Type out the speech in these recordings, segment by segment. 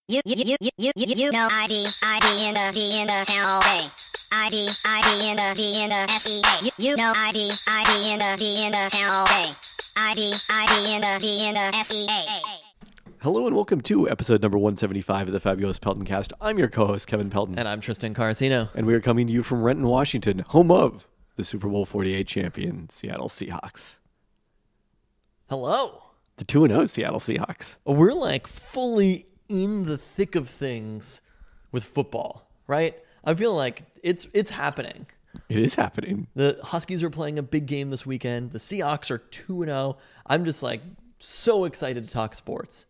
You know ID in the town all day. ID in the SEA. You know ID in the town all day. ID in the SEA. Hello and welcome to episode number 175 of the Fabulous Pelton Cast. I'm your co-host, Kevin Pelton. And I'm Tristan Carcino. And we are coming to you from Renton, Washington, home of the Super Bowl 48 champion Seattle Seahawks. Hello. The 2-0 Seattle Seahawks. We're like fully in the thick of things with football, right? I feel like it's happening. It is happening. The Huskies are playing a big game this weekend. The Seahawks are 2-0. I'm just like so excited to talk sports.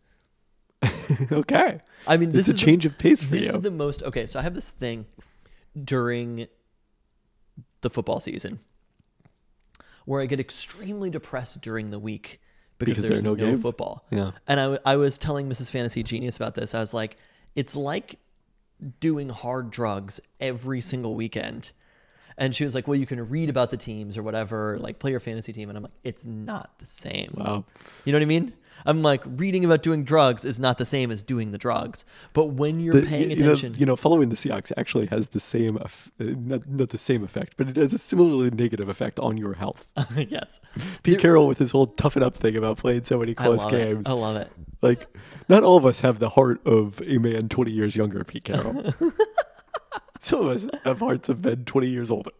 Okay. I mean, this is a change of pace for you. This is the most... Okay, so I have this thing during the football season where I get extremely depressed during the week because there's no games? football. Yeah. And I was telling Mrs. Fantasy Genius about this. I was like, it's like doing hard drugs every single weekend. And she was like, well, you can read about the teams or whatever, like play your fantasy team. And I'm like, it's not the same. Wow. You know what I mean? I'm like, reading about doing drugs is not the same as doing the drugs. But when you're paying attention... following the Seahawks actually has the same, not the same effect, but it has a similarly negative effect on your health. Yes. Pete Carroll with his whole toughen up thing about playing so many close games. I love it. Like, not all of us have the heart of a man 20 years younger, Pete Carroll. Some of us have hearts of men 20 years older.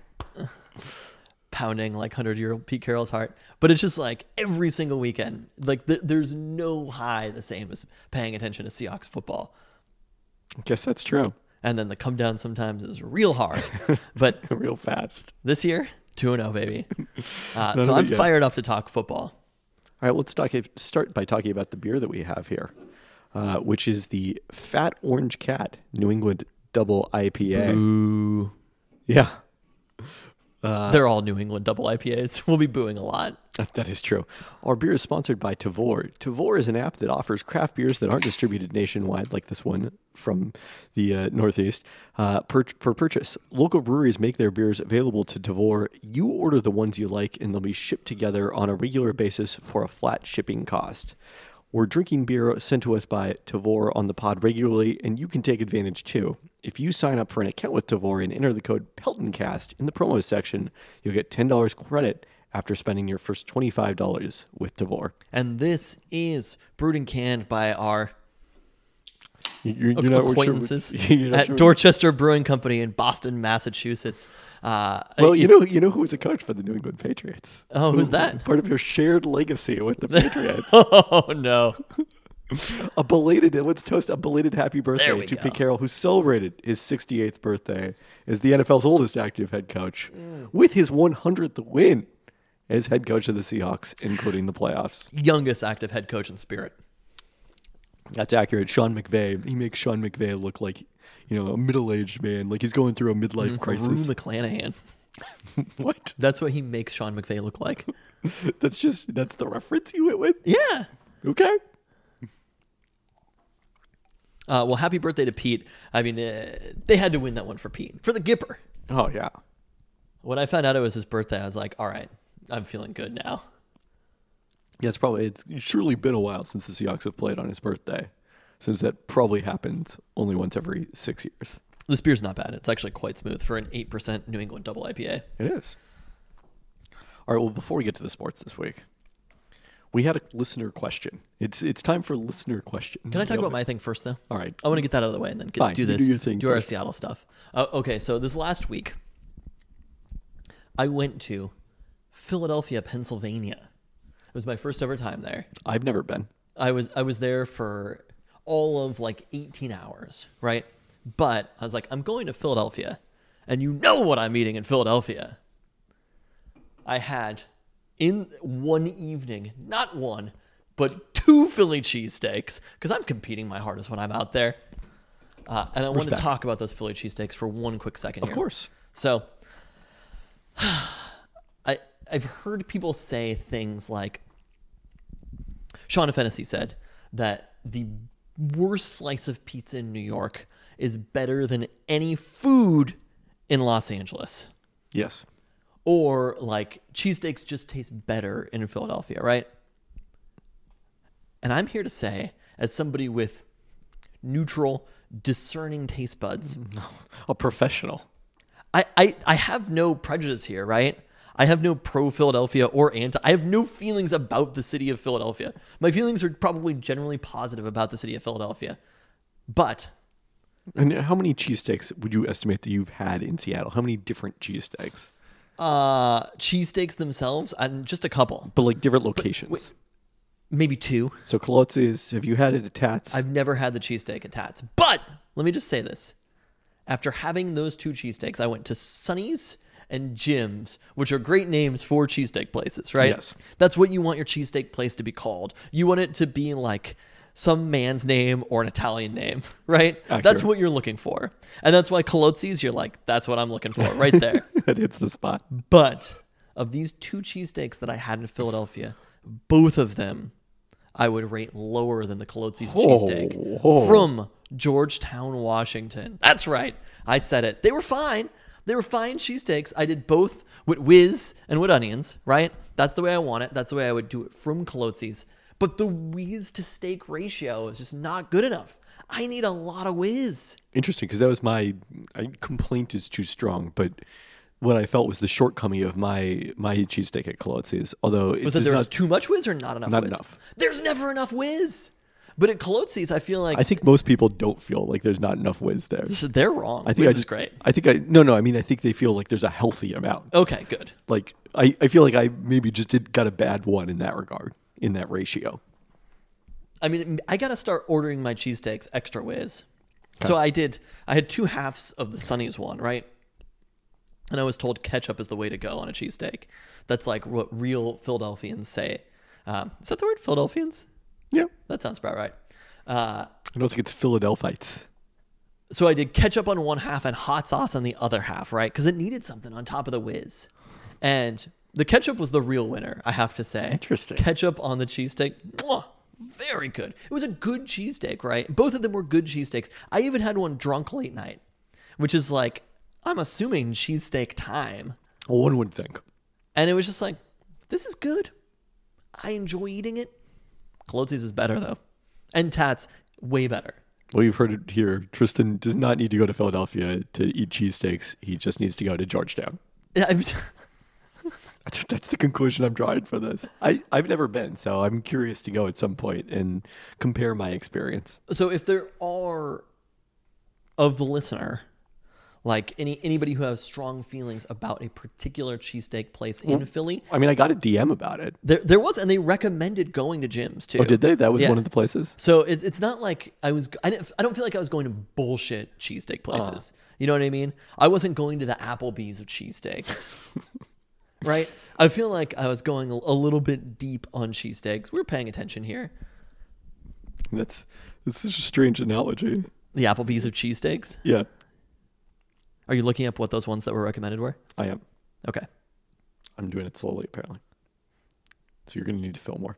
Pounding like 100-year-old Pete Carroll's heart. But it's just like every single weekend, like there's no high the same as paying attention to Seahawks football. I guess that's true. And then the come down sometimes is real hard, but real fast. This year, 2-0, baby. So I'm fired up to talk football. All right, let's start by talking about the beer that we have here, which is the Fat Orange Cat New England Double IPA. Ooh. Yeah. They're all New England double IPAs. We'll be booing a lot. That is true. Our beer is sponsored by Tavour. Tavour is an app that offers craft beers that aren't distributed nationwide, like this one from the Northeast, for purchase. Local breweries make their beers available to Tavour. You order the ones you like, and they'll be shipped together on a regular basis for a flat shipping cost. We're drinking beer sent to us by Tavour on the pod regularly, and you can take advantage too. If you sign up for an account with Tavour and enter the code PeltonCast in the promo section, you'll get $10 credit after spending your first $25 with Tavour. And this is brewed and canned by our you're acquaintances at Dorchester Brewing Company in Boston, Massachusetts. Well, you know who was a coach for the New England Patriots? Oh, who's that? Part of your shared legacy with the Patriots. Oh, no. Let's toast a belated happy birthday to Pete Carroll, who celebrated his 68th birthday as the NFL's oldest active head coach with his 100th win as head coach of the Seahawks, including the playoffs. Youngest active head coach in spirit. That's accurate. Sean McVay. He makes Sean McVay look like, a middle-aged man, like he's going through a midlife crisis. Rue McClanahan. What? That's what he makes Sean McVay look like. That's the reference you went with? Yeah. Okay. Well, happy birthday to Pete. I mean, they had to win that one for Pete. For the Gipper. Oh, yeah. When I found out it was his birthday, I was like, all right, I'm feeling good now. Yeah, it's surely been a while since the Seahawks have played on his birthday, since that probably happens only once every 6 years. This beer's not bad. It's actually quite smooth for an 8% New England double IPA. It is. All right, well, before we get to the sports this week, we had a listener question. It's time for listener question. Can I talk about my thing first, though? All right. I want to get that out of the way and then do this. Do your thing. Do our Seattle stuff. Okay, so this last week, I went to Philadelphia, Pennsylvania. It was my first ever time there. I've never been. I was there for all of like 18 hours, right? But I was like, I'm going to Philadelphia, and you know what I'm eating in Philadelphia. I had in one evening, not one, but 2 Philly cheesesteaks, because I'm competing my hardest when I'm out there. And I want to talk about those Philly cheesesteaks for one quick second here. Of course. So, I've heard people say things like, Sean Fennessy said that the worst slice of pizza in New York is better than any food in Los Angeles. Yes. Or like cheesesteaks just taste better in Philadelphia, right? And I'm here to say, as somebody with neutral, discerning taste buds. A professional. I have no prejudice here, right? I have no pro Philadelphia or anti. I have no feelings about the city of Philadelphia. My feelings are probably generally positive about the city of Philadelphia. But And how many cheesesteaks would you estimate that you've had in Seattle? How many different cheesesteaks? cheesesteaks themselves, and just a couple. But like different locations. Maybe 2. So Kolotzi's, have you had it at Tats? I've never had the cheesesteak at Tats. But let me just say this. After having those 2 cheesesteaks, I went to Sonny's and Jim's, which are great names for cheesesteak places, right? Yes. That's what you want your cheesesteak place to be called. You want it to be like some man's name or an Italian name, right? Accurate. That's what you're looking for. And that's why Kolotzi's, you're like, that's what I'm looking for right there. That hits the spot. But of these 2 cheesesteaks that I had in Philadelphia, both of them I would rate lower than the Kolotzi's cheesesteak from Georgetown, Washington. That's right. I said it. They were fine. They were fine cheesesteaks. I did both with whiz and with onions, right? That's the way I want it. That's the way I would do it from Kolotzi's. But the whiz to steak ratio is just not good enough. I need a lot of whiz. Interesting, because that was complaint is too strong, but what I felt was the shortcoming of my cheesesteak at Kolotzi's. Although it Was that does there was not, too much whiz or not enough not whiz? enough. There's never enough whiz. But at Kolotzi's, I feel like I think most people don't feel like there's not enough whiz there. they're wrong. I think Whiz is great. I mean I think they feel like there's a healthy amount. Okay, good. Like I feel like I maybe just got a bad one in that regard, in that ratio. I mean, I got to start ordering my cheesesteaks extra whiz. So I had 2 halves of the Sonny's one, right? And I was told ketchup is the way to go on a cheesesteak. That's like what real Philadelphians say. Is that the word, Philadelphians? Yeah. That sounds about right. I don't think it's Philadelphites. So I did ketchup on one half and hot sauce on the other half, right? Because it needed something on top of the whiz. And the ketchup was the real winner, I have to say. Interesting. Ketchup on the cheesesteak, mwah, very good. It was a good cheesesteak, right? Both of them were good cheesesteaks. I even had one drunk late night, which is like, I'm assuming cheesesteak time. Well, one would think. And it was just like, this is good. I enjoy eating it. Kolotzi's is better, though. And Tats, way better. Well, you've heard it here. Tristan does not need to go to Philadelphia to eat cheesesteaks. He just needs to go to Georgetown. Yeah, I mean, That's the conclusion I'm drawing for this. I've never been, so I'm curious to go at some point and compare my experience. so if there are, of the listener, like anybody who has strong feelings about a particular cheesesteak place in Philly, I mean, I got a DM about it. there was, and they recommended going to Jim's too. Oh, did they? That was Yeah. one of the places? So it's not like I don't feel like I was going to bullshit cheesesteak places. You know what I mean? I wasn't going to the Applebee's of cheesesteaks. Right? I feel like I was going a little bit deep on cheesesteaks. We were paying attention here. This is such a strange analogy. The Applebee's of cheesesteaks. Yeah, Are you looking up what those ones that were recommended were? I am. Okay. I'm doing it slowly, apparently. So you're going to need to fill more.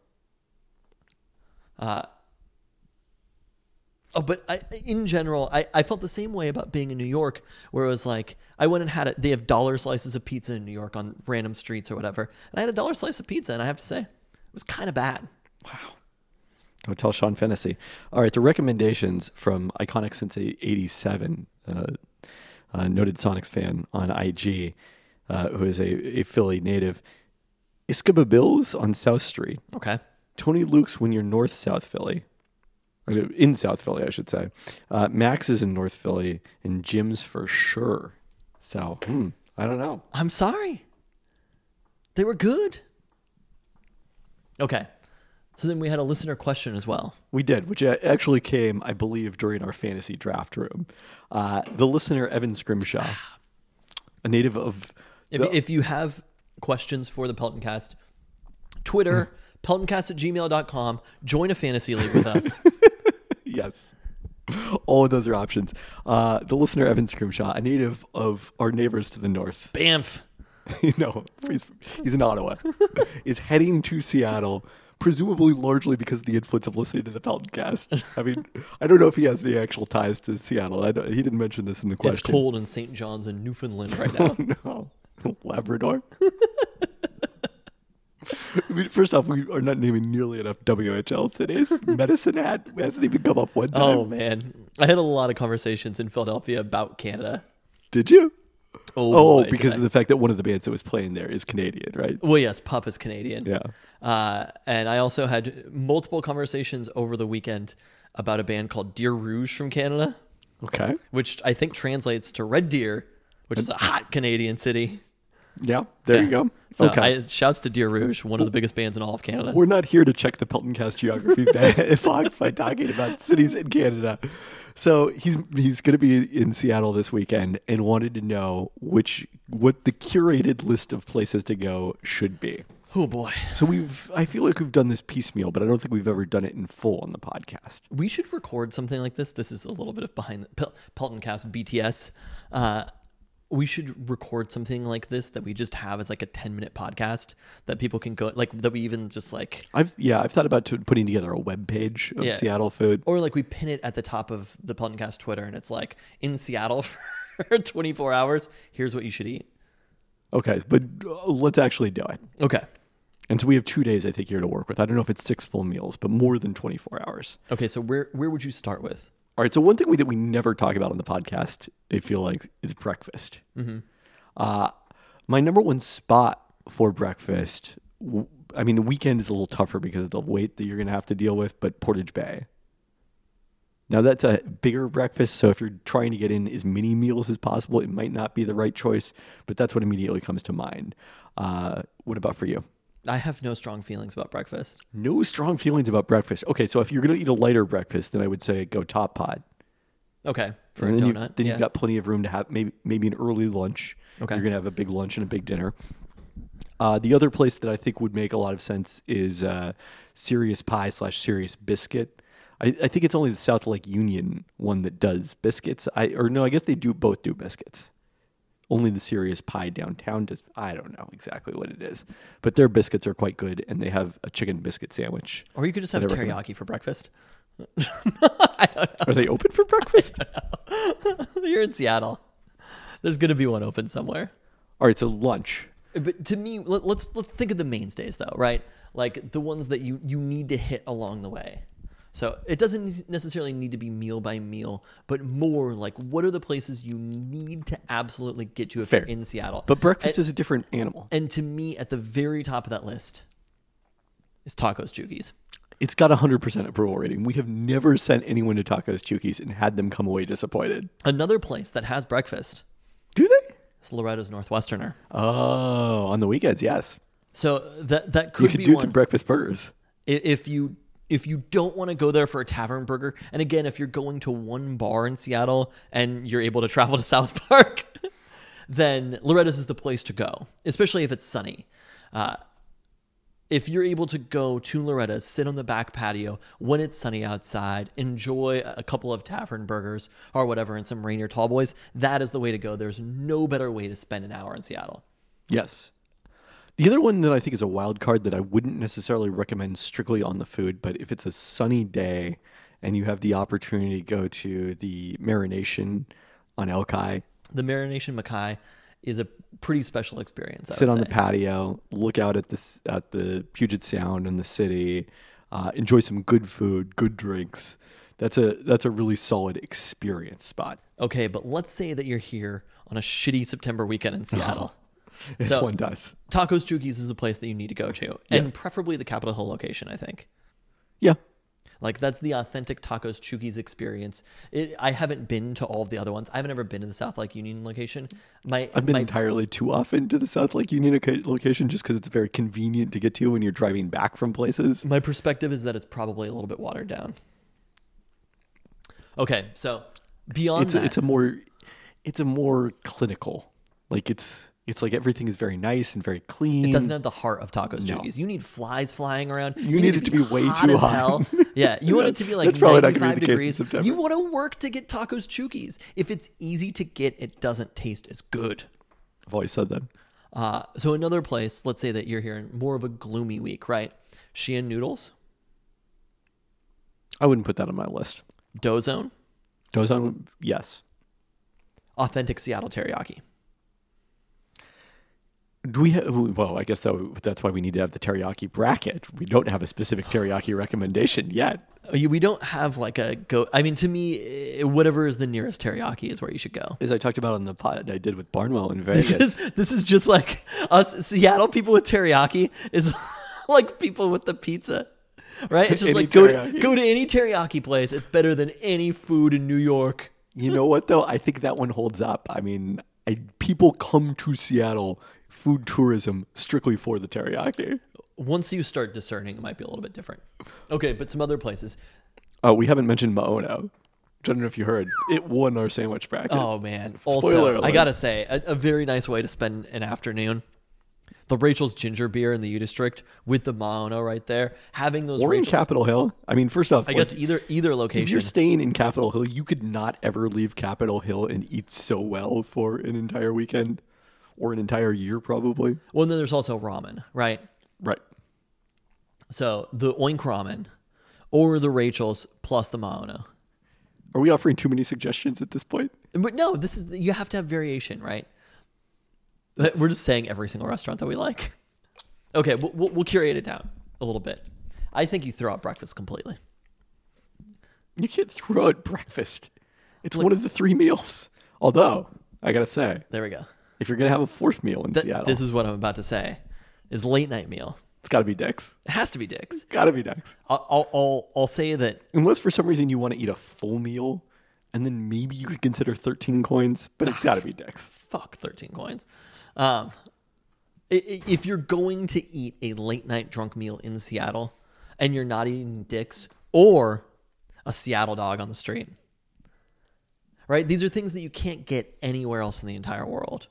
But in general, I felt the same way about being in New York, where it was like, I went and had it. They have dollar slices of pizza in New York on random streets or whatever. And I had a dollar slice of pizza, and I have to say, it was kind of bad. Don't tell Sean Fennessy. All right, the recommendations from Iconic Since 87, noted Sonics fan on IG, who is a Philly native. Iskaba Bills on South Street. Okay. Tony Luke's when you're North South Philly. In South Philly, I should say. Max is in North Philly, and Jim's for sure. So, I don't know. I'm sorry. They were good. Okay. So then we had a listener question as well. We did, which actually came, I believe, during our fantasy draft room. The listener, Evan Scrimshaw, a native of... If you have questions for the Peltoncast, Twitter, peltoncast@gmail.com, join a fantasy league with us. Yes. All of those are options. The listener, Evan Scrimshaw, a native of our neighbors to the north. Banff. He's in Ottawa. Is heading to Seattle, presumably largely because of the influence of listening to the Peltoncast. I mean, I don't know if he has any actual ties to Seattle. He didn't mention this in the question. It's cold in St. John's in Newfoundland right now. Oh, no. Labrador. I mean, first off, we are not naming nearly enough WHL cities. Medicine Hat hasn't even come up one time. Oh man, I had a lot of conversations in Philadelphia about Canada. Did you? Oh, boy, because did of the fact that one of the bands that was playing there is Canadian, right? Well, yes, Pup is Canadian. Yeah. And I also had multiple conversations over the weekend about a band called Deer Rouge from Canada, Okay. which I think translates to Red Deer, which is a hot Canadian city. Yeah. There you go. So Okay. shouts to Deer Rouge, one of the biggest bands in all of Canada. We're not here to check the Pelton Cast geography box by talking about cities in Canada. So he's going to be in Seattle this weekend and wanted to know what the curated list of places to go should be. Oh boy. So I feel like we've done this piecemeal, but I don't think we've ever done it in full on the podcast. We should record something like this. This is a little bit of behind the Pelton Cast BTS. We should record something like this that we just have as like a 10-minute podcast that people can go, like that we even just like, I've thought about putting together a web page of Seattle food. or like we pin it at the top of the Pelton Cast Twitter and it's like in Seattle for 24 hours. Here's what you should eat. Okay, but let's actually do it. Okay. And so we have 2 days, I think, here to work with. I don't know if it's 6 full meals, but more than 24 hours. Okay. So where would you start with? All right, so one thing that we never talk about on the podcast, I feel like, is breakfast. Mm-hmm. My number one spot for breakfast, I mean, the weekend is a little tougher because of the wait that you're going to have to deal with, but Portage Bay. Now, that's a bigger breakfast, so if you're trying to get in as many meals as possible, it might not be the right choice, but that's what immediately comes to mind. What about for you? I have no strong feelings about breakfast. No strong feelings about breakfast. Okay, so if you're going to eat a lighter breakfast, then I would say go Top Pot. Okay. For And a then donut. you've got plenty of room to have maybe an early lunch. Okay. You're going to have a big lunch and a big dinner. The other place that I think would make a lot of sense is Serious Pie / Serious Biscuit. I think it's only the South Lake Union one that does biscuits. I guess they both do biscuits. Only the Serious Pie downtown does. I don't know exactly what it is, but their biscuits are quite good, and they have a chicken biscuit sandwich. Or you could just have that I recommend. teriyaki for breakfast. Are they open for breakfast? You're in Seattle. There's going to be one open somewhere. All right, so lunch. But to me, let's think of the mainstays though, right? Like the ones that you need to hit along the way. So it doesn't necessarily need to be meal by meal, but more like what are the places you need to absolutely get to if Fair. you're in Seattle. But breakfast is a different animal. And to me, at the very top of that list is Tacos Chukis. It's got 100% approval rating. We have never sent anyone to Tacos Chukis and had them come away disappointed. Another place that has breakfast Do they? is Loretta's Northwesterner. Oh, on the weekends, yes. So that You could could be do one. some breakfast burgers. If you don't want to go there for a tavern burger, and again, if you're going to one bar in Seattle and you're able to travel to South Park, then Loretta's is the place to go, especially if it's sunny. If you're able to go to Loretta's, sit on the back patio when it's sunny outside, enjoy a couple of tavern burgers or whatever and some Rainier Tall Boys, that is the way to go. There's no better way to spend an hour in Seattle. Yes. The other one that I think is a wild card that I wouldn't necessarily recommend strictly on the food, but if it's a sunny day and you have the opportunity to go to the Marination on Elkai, The Marination Mackay is a pretty special experience. I sit would on say. the patio, look out at the Puget Sound and the city, enjoy some good food, good drinks. That's a really solid experience spot. Okay, but let's say that you're here on a shitty September weekend in Seattle. This So- one does. Tacos Chukis is a place that you need to go to, and preferably the Capitol Hill location, I think. Yeah. Like, that's the authentic Tacos Chukis experience. I haven't been to all of the other ones. I haven't ever been to the South Lake Union location. I've been entirely too often to the South Lake Union location just because it's very convenient to get to when you're driving back from places. My perspective is that it's probably a little bit watered down. Okay, so beyond that, It's a more clinical. Like it's like everything is very nice and very clean. it doesn't have the heart of Tacos No. Chukis. You need flies flying around. You need it to be way hot too as hot. hell. Yeah, you want it to be like That's probably not gonna 95 be the case in degrees. September. You want to work to get Tacos Chukis. If it's easy to get, it doesn't taste as good. I've always said that. So another place, let's say that you're here in more of a gloomy week, right? Sheehan Noodles, I wouldn't put that on my list. Dozone, Dozone, yes. authentic Seattle teriyaki. Do we have, well, I guess that's why we need to have the teriyaki bracket. We don't have a specific teriyaki recommendation yet. We don't have like a go. I mean, to me, whatever is the nearest teriyaki is where you should go. As I talked about on the pod I did with Barnwell in Vegas. This is just like us Seattle people with teriyaki is like people with the pizza, right? It's just Any like go teriyaki. to any teriyaki place. It's better than any food in New York. You know what, though? I think that one holds up. I mean, people come to Seattle food tourism strictly for the teriyaki. Once you start discerning, it might be a little bit different. Okay, but some other places. Oh, we haven't mentioned Maono. I don't know if you heard. It won our sandwich bracket. Oh, man. Spoiler Also, alert. I got to say, a very nice way to spend an afternoon. The Rachel's Ginger Beer in the U District with the Maono right there. Having those Or in Rachel, Capitol Hill. I mean, first off, I guess either if you're location. staying in Capitol Hill, you could not ever leave Capitol Hill and eat so well for an entire weekend or an entire year, probably. Well, and then there's also ramen, right? Right. So the Oink Ramen or the Rachel's plus the Maono. Are we offering too many suggestions at this point? But no, this is you have to have variation, right? We're just saying every single restaurant that we like. Okay, we'll curate it down a little bit. I think you throw out breakfast completely. You can't throw out breakfast. It's one of the 3 meals. Although, I got to say, There we go. if you're going to have a 4th meal in Seattle, This is what I'm about to say. Is late night meal. it's got to be Dick's. It has to be Dick's. Got to be Dick's. I'll say that. Unless for some reason you want to eat a full meal, and then maybe you could consider 13 coins, but it's got to be Dick's. Fuck 13 coins. If you're going to eat a late night drunk meal in Seattle and you're not eating Dick's or a Seattle dog on the street, right? These are things that you can't get anywhere else in the entire world.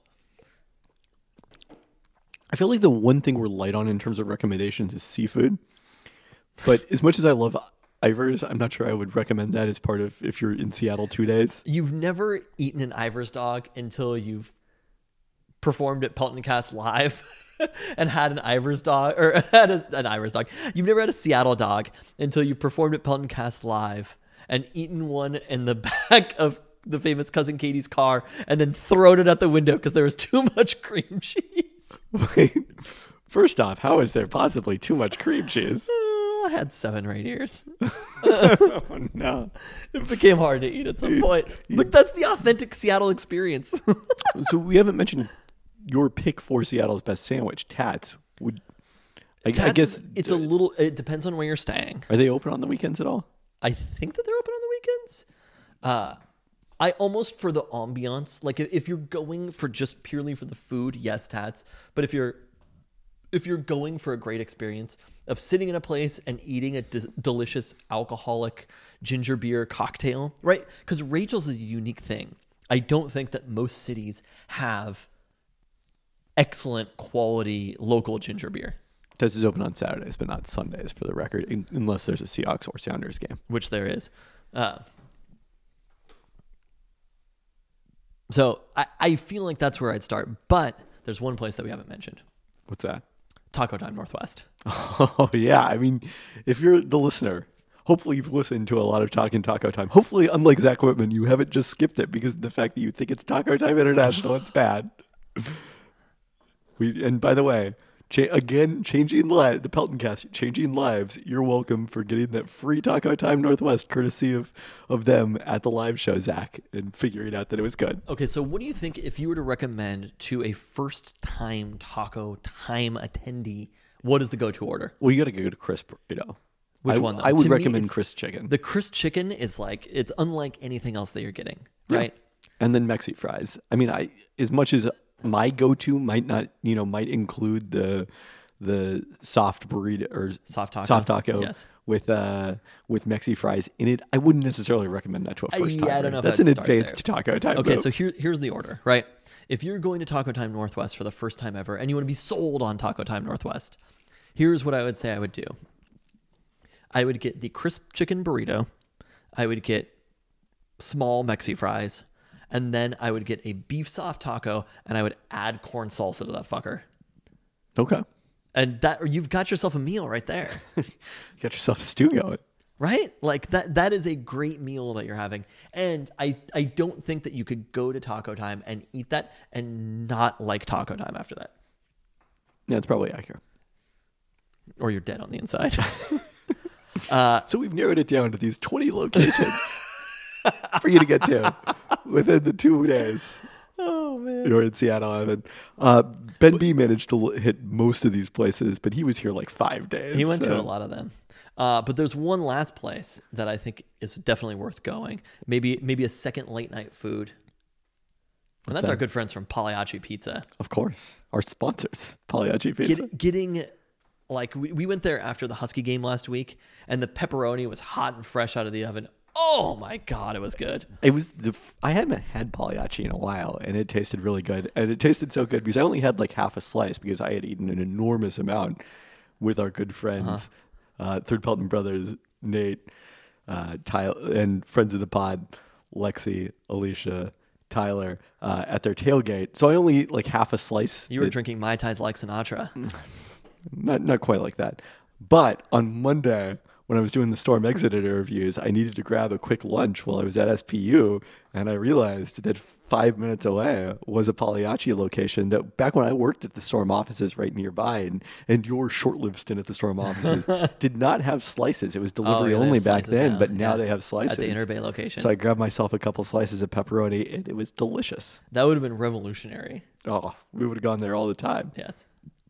I feel like the one thing we're light on in terms of recommendations is seafood. But as much as I love Ivers, I'm not sure I would recommend that as part of if you're in Seattle 2 days. You've never eaten an Ivers dog until you've performed at Pelton Cast Live and had an Ivers dog, or had an Ivers dog. You've never had a Seattle dog until you performed at Pelton Cast Live and eaten one in the back of the famous Cousin Katie's car and then thrown it out the window because there was too much cream cheese. Wait, first off, how is there possibly too much cream cheese? I had 7 or 8 years. Oh, no. It became hard to eat at some point. Look, that's the authentic Seattle experience. So we haven't mentioned your pick for Seattle's best sandwich, Tats. I guess it's a little, it depends on where you're staying. Are they open on the weekends at all? I think that they're open on the weekends. I almost, for the ambiance, like if you're going for just purely for the food, yes, Tats. But if you're going for a great experience of sitting in a place and eating a delicious alcoholic ginger beer cocktail, right? Because Rachel's is a unique thing. I don't think that most cities have excellent quality local ginger beer, Tats is open on Saturdays, but not Sundays, for the record, unless there's a Seahawks or Sounders game. which there is. So I feel like that's where I'd start. But there's one place that we haven't mentioned. What's that? Taco Time Northwest. Oh, yeah. I mean, if you're the listener, hopefully you've listened to a lot of Talking Taco Time. Hopefully, unlike Zach Whitman, you haven't just skipped it because of the fact that you think it's Taco Time International. It's bad. And by the way, changing the Pelton Cast, changing lives. You're welcome for getting that free Taco Time Northwest, courtesy of them at the live show, Zach, and figuring out that it was good. Okay, so what do you think if you were to recommend to a first-time Taco Time attendee, what is the go-to order? Well, you got to go to Chris Burrito. Which one, though? I would To me, recommend it's- Chris Chicken. The Chris Chicken is like, it's unlike anything else that you're getting, right? And then Mexi fries. I mean, as much as my go-to might include the soft burrito or Soft taco. Yes. with Mexi fries in it, I wouldn't necessarily recommend that to a first timer. I don't know if That's I'd an start advanced taco time. Okay, move. so here's the order, right? If you're going to Taco Time Northwest for the first time ever and you want to be sold on Taco Time Northwest, here's what I would say I would do. I would get the crisp chicken burrito. I would get small Mexi fries. And then I would get a beef soft taco and I would add corn salsa to that fucker. Okay, And that you've got yourself a meal right there. you got yourself a stew going. Right? Like that is a great meal that you're having. And I don't think that you could go to Taco Time and eat that and not like Taco Time after that. Yeah, it's probably accurate. Or you're dead on the inside. So we've narrowed it down to these 20 locations for you to get to within the 2 days. Oh, man. You're in Seattle, Evan. Ben B managed to hit most of these places, but he was here like 5 days. He went to a lot of them. But there's one last place that I think is definitely worth going. Maybe a second late night food. And that's that? our good friends from Pagliacci Pizza. Of course. Our sponsors, Pagliacci Pizza. Getting, like, we went there after the Husky game last week, and the pepperoni was hot and fresh out of the oven. Oh my God, it was good. It was I hadn't had Pagliacci in a while, and it tasted really good. And it tasted so good because I only had like half a slice because I had eaten an enormous amount with our good friends, Third Pelton Brothers, Nate, Tyler, and friends of the pod, Lexi, Alicia, Tyler, at their tailgate. So I only ate like half a slice. You were drinking Mai Tais like Sinatra. Not quite like that. But on Monday, when I was doing the Storm Exit interviews, I needed to grab a quick lunch while I was at SPU, and I realized that 5 minutes away was a Pagliacci location that back when I worked at the Storm offices right nearby, and your short-lived stint at the Storm offices did not have slices. It was delivery they only have back slices then, now. but now Yeah. they have slices. At the Interbay location. So I grabbed myself a couple slices of pepperoni, and it was delicious. That would have been revolutionary. Oh, we would have gone there all the time. Yes.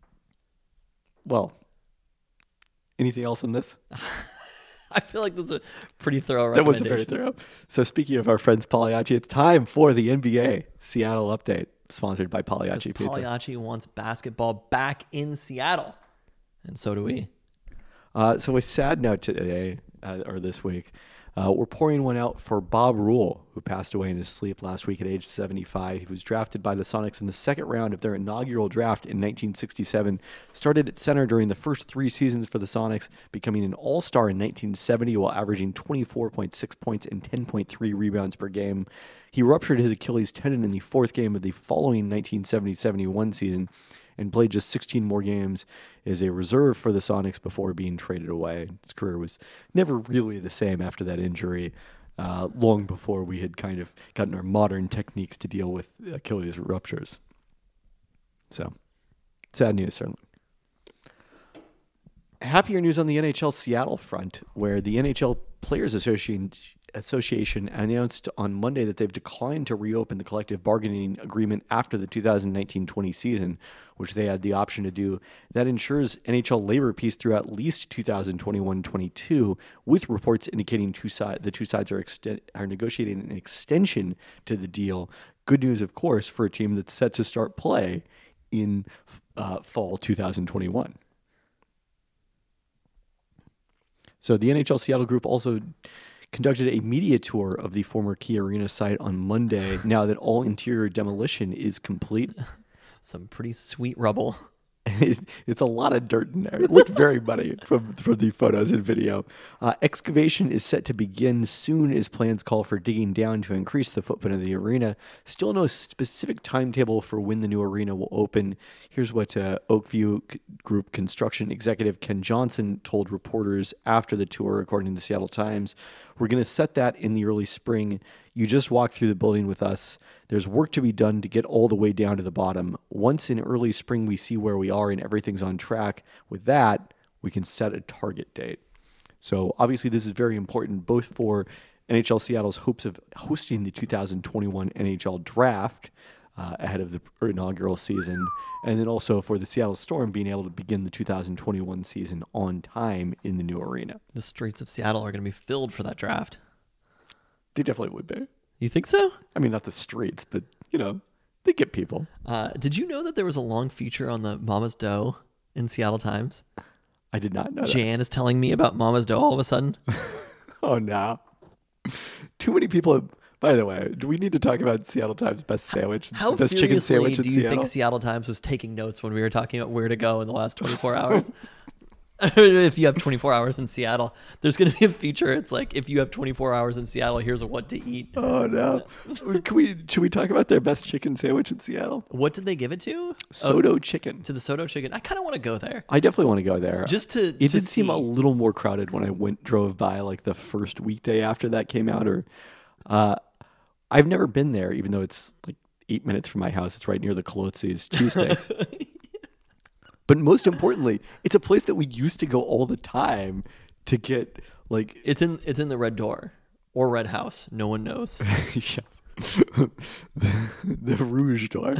Well, anything else in this? I feel like this is a pretty thorough That was a very recommendation. thorough. So speaking of our friends Pagliacci, it's time for the NBA Seattle update, sponsored by Pagliacci Pizza. Pagliacci wants basketball back in Seattle. And so do we. So a sad note today, or this week, we're pouring one out for Bob Rule, who passed away in his sleep last week at age 75. He was drafted by the Sonics in the second round of their inaugural draft in 1967. Started at center during the first 3 seasons for the Sonics, becoming an all-star in 1970 while averaging 24.6 points and 10.3 rebounds per game. He ruptured his Achilles tendon in the 4th game of the following 1970-71 season and played just 16 more games as a reserve for the Sonics before being traded away. His career was never really the same after that injury, long before we had kind of gotten our modern techniques to deal with Achilles ruptures. So, sad news, certainly. Happier news on the NHL Seattle front, where the NHL Players Association announced on Monday that they've declined to reopen the collective bargaining agreement after the 2019-20 season, which they had the option to do. That ensures NHL labor peace through at least 2021-22, with reports indicating the two sides are negotiating an extension to the deal. Good news, of course, for a team that's set to start play in fall 2021. So the NHL Seattle group also conducted a media tour of the former Key Arena site on Monday, now that all interior demolition is complete. Some pretty sweet rubble. It's a lot of dirt in there. It looked very muddy from the photos and video. Excavation is set to begin soon as plans call for digging down to increase the footprint of the arena. Still no specific timetable for when the new arena will open. Here's what Oakview Group construction executive Ken Johnson told reporters after the tour, according to the Seattle Times. We're going to set that in the early spring. You just walk through the building with us. There's work to be done to get all the way down to the bottom. Once in early spring we see where we are and everything's on track, with that, we can set a target date. So obviously this is very important both for NHL Seattle's hopes of hosting the 2021 NHL Draft ahead of the inaugural season, and then also for the Seattle Storm being able to begin the 2021 season on time in the new arena. The streets of Seattle are going to be filled for that draft. They definitely would be. You think so? I mean, not the streets, but, they get people. Did you know that there was a long feature on the Mama's Dough in Seattle Times? I did not know that. Jan is telling me about Mama's Dough all of a sudden. Oh, no. Too many people. By the way, do we need to talk about Seattle Times best sandwich? How best chicken furiously sandwich in do you Seattle? think Seattle Times was taking notes when we were talking about where to go in the last 24 hours? If you have 24 hours in Seattle, there's going to be a feature. It's like, if you have 24 hours in Seattle, here's what to eat. Oh, no. Should we talk about their best chicken sandwich in Seattle? What did they give it to? Soto Chicken. To the Soto Chicken. I kind of want to go there. I definitely want to go there. It did seem a little more crowded when I drove by like the first weekday after that came out. I've never been there, even though it's like 8 minutes from my house. It's right near the Colossi's cheesesteaks. But most importantly, it's a place that we used to go all the time to get like It's in the Red Door or Red House. No one knows. yes. the Rouge Door.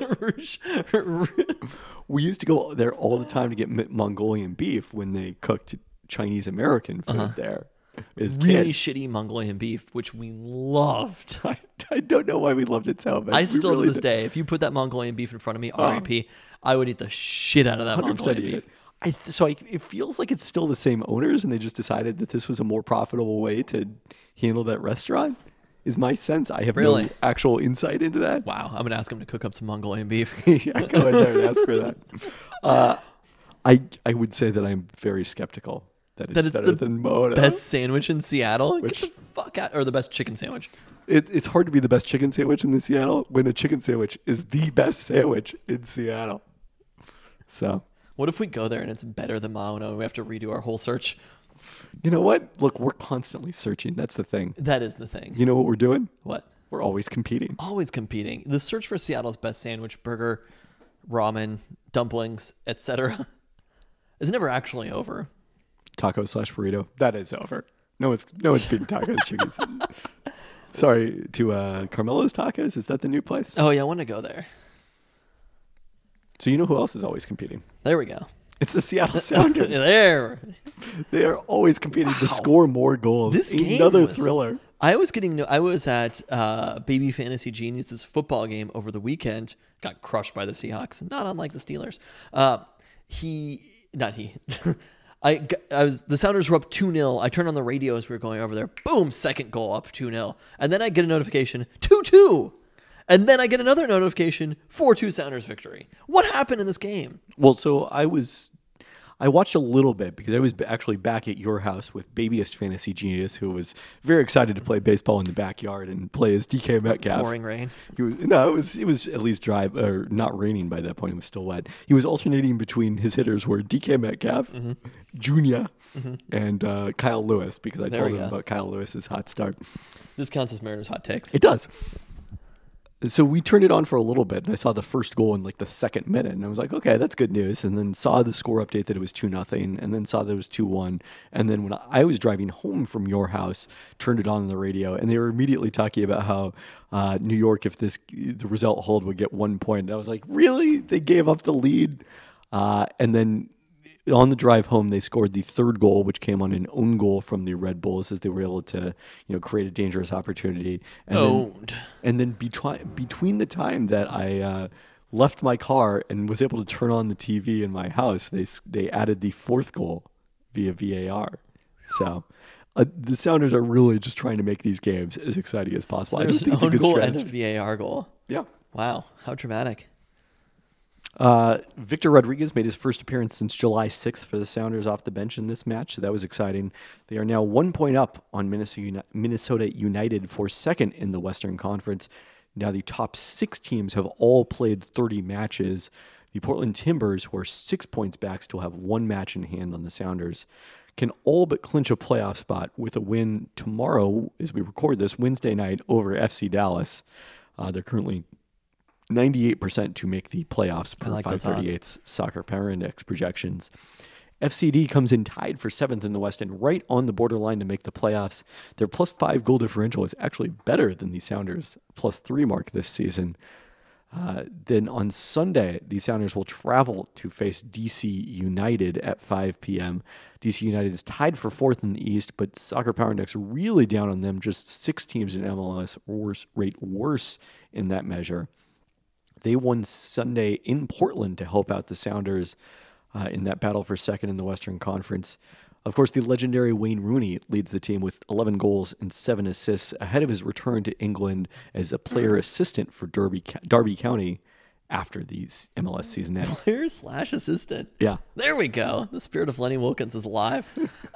We used to go there all the time to get Mongolian beef when they cooked Chinese American food there. As Really kids. shitty Mongolian beef, which we loved. I don't know why we loved it so much. I We still really to this did. day, if you put that Mongolian beef in front of me, R.I.P., I would eat the shit out of that 100% Mongolian eat beef. it. It feels like it's still the same owners, and they just decided that this was a more profitable way to handle that restaurant. Is my sense. I have Really? no actual insight into that. Wow, I'm gonna ask him to cook up some Mongolian beef. Yeah, go in there and ask for that. I would say that I'm very skeptical that it's It's better the than Moda. best sandwich in Seattle. Which- Get the fuck out, or the best chicken sandwich. It's hard to be the best chicken sandwich in Seattle when a chicken sandwich is the best sandwich in Seattle. So, What if we go there and it's better than Mauna and we have to redo our whole search? you know what? Look, we're constantly searching. That's the thing. That is the thing. You know what we're doing? What? We're always competing. Always competing. The search for Seattle's best sandwich, burger, ramen, dumplings, etc. is never actually over. Taco/burrito. That is over. No one's beating tacos chickens. Sorry, to Carmelo's Tacos. Is that the new place? Oh yeah, I want to go there. So you know who else is always competing? There we go. It's the Seattle Sounders. There. They are always competing to score more goals. This game Another was- thriller. I was at Baby Fantasy Genius's football game over the weekend. Got crushed by the Seahawks, not unlike the Steelers. The Sounders were up 2-0. I turned on the radio as we were going over there. Boom, second goal up 2-0. And then I get a notification, 2-2. And then I get another notification, 4-2 Sounders victory. What happened in this game? Well, so I watched a little bit because I was actually back at your house with babyest fantasy genius, who was very excited to play baseball in the backyard and play as DK Metcalf. Pouring rain. It was at least dry or not raining by that point. It was still wet. He was alternating between his hitters were DK Metcalf, Junior, and Kyle Lewis, because I There told we him go. about Kyle Lewis's hot start. This counts as Mariners hot takes. It does. So we turned it on for a little bit, and I saw the first goal in like the second minute, and I was like, okay, that's good news. And then saw the score update that it was 2-0, and then saw that it was 2-1. And then when I was driving home from your house, turned it on the radio, and they were immediately talking about how New York, if the result hold, would get 1 point. And I was like, really? They gave up the lead? And then on the drive home, they scored the third goal, which came on an own goal from the Red Bulls, as they were able to, create a dangerous opportunity. And Owned. Then between the time that I left my car and was able to turn on the TV in my house, they added the fourth goal via VAR. So the Sounders are really just trying to make these games as exciting as possible. I don't There's think an it's a own good goal strategy. and a VAR goal. Yeah. Wow, how dramatic. Victor Rodriguez made his first appearance since July 6th for the Sounders off the bench in this match, so that was exciting. They are now 1 point up on Minnesota United for second in the Western Conference. Now the top 6 teams have all played 30 matches. The Portland Timbers, who are 6 points back, still have 1 match in hand on the Sounders, can all but clinch a playoff spot with a win tomorrow, as we record this, Wednesday night, over FC Dallas. They're currently 98% to make the playoffs per I like those odds. 538's Soccer Power Index projections. FCD comes in tied for 7th in the West and right on the borderline to make the playoffs. Their +5 goal differential is actually better than the Sounders' +3 mark this season. Then on Sunday, the Sounders will travel to face DC United at 5 p.m. DC United is tied for 4th in the East, but Soccer Power Index really down on them. Just 6 teams in MLS rate worse in that measure. They won Sunday in Portland to help out the Sounders in that battle for second in the Western Conference. Of course, the legendary Wayne Rooney leads the team with 11 goals and 7 assists ahead of his return to England as a player assistant for Derby County after the MLS season ends. Player/assistant. Yeah. There we go. The spirit of Lenny Wilkins is alive.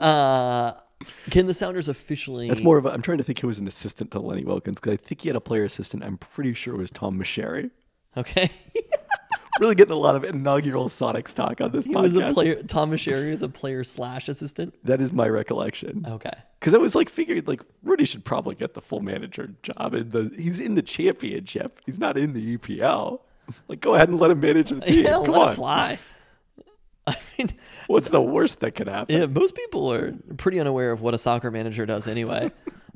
Can the Sounders officially... That's more of a, I'm trying to think who was an assistant to Lenny Wilkins, because I think he had a player assistant. I'm pretty sure it was Tom Meschery. Okay. Really getting a lot of inaugural Sonics talk on this He podcast. was a player... Tom Meschery is a player/assistant? That is my recollection. Okay. Because I was like figuring like Rudy should probably get the full manager job. He's in the championship. He's not in the EPL. Like, go ahead and let him manage the team. Yeah, Come let on. it fly. I mean, What's the worst that could happen? yeah, most people are pretty unaware of what a soccer manager does anyway.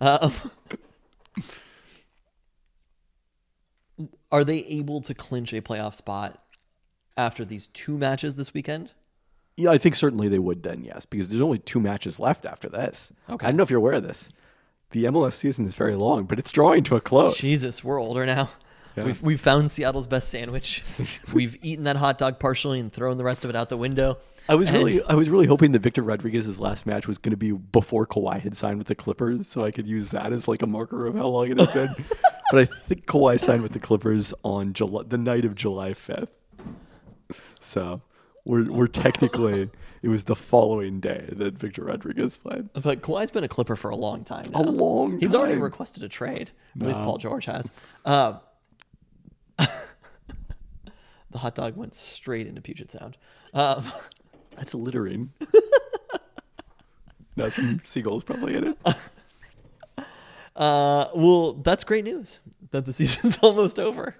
Are they able to clinch a playoff spot after these 2 matches this weekend? Yeah, I think certainly they would then, yes, because there's only 2 matches left after this. Okay. I don't know if you're aware of this. The MLS season is very long, but it's drawing to a close. Jesus, we're older now. Yeah. We've found Seattle's best sandwich. We've eaten that hot dog partially and thrown the rest of it out the window. I was really hoping that Victor Rodriguez's last match was going to be before Kawhi had signed with the Clippers, so I could use that as like a marker of how long it had been. But I think Kawhi signed with the Clippers on the night of July 5th. So we're technically, it was the following day that Victor Rodriguez played. But Kawhi's been a Clipper for a long time now. A long He's already time. requested a trade. At least No. Paul George has. The hot dog went straight into Puget Sound. That's littering. Now some seagulls probably in it. Well, that's great news that the season's almost over.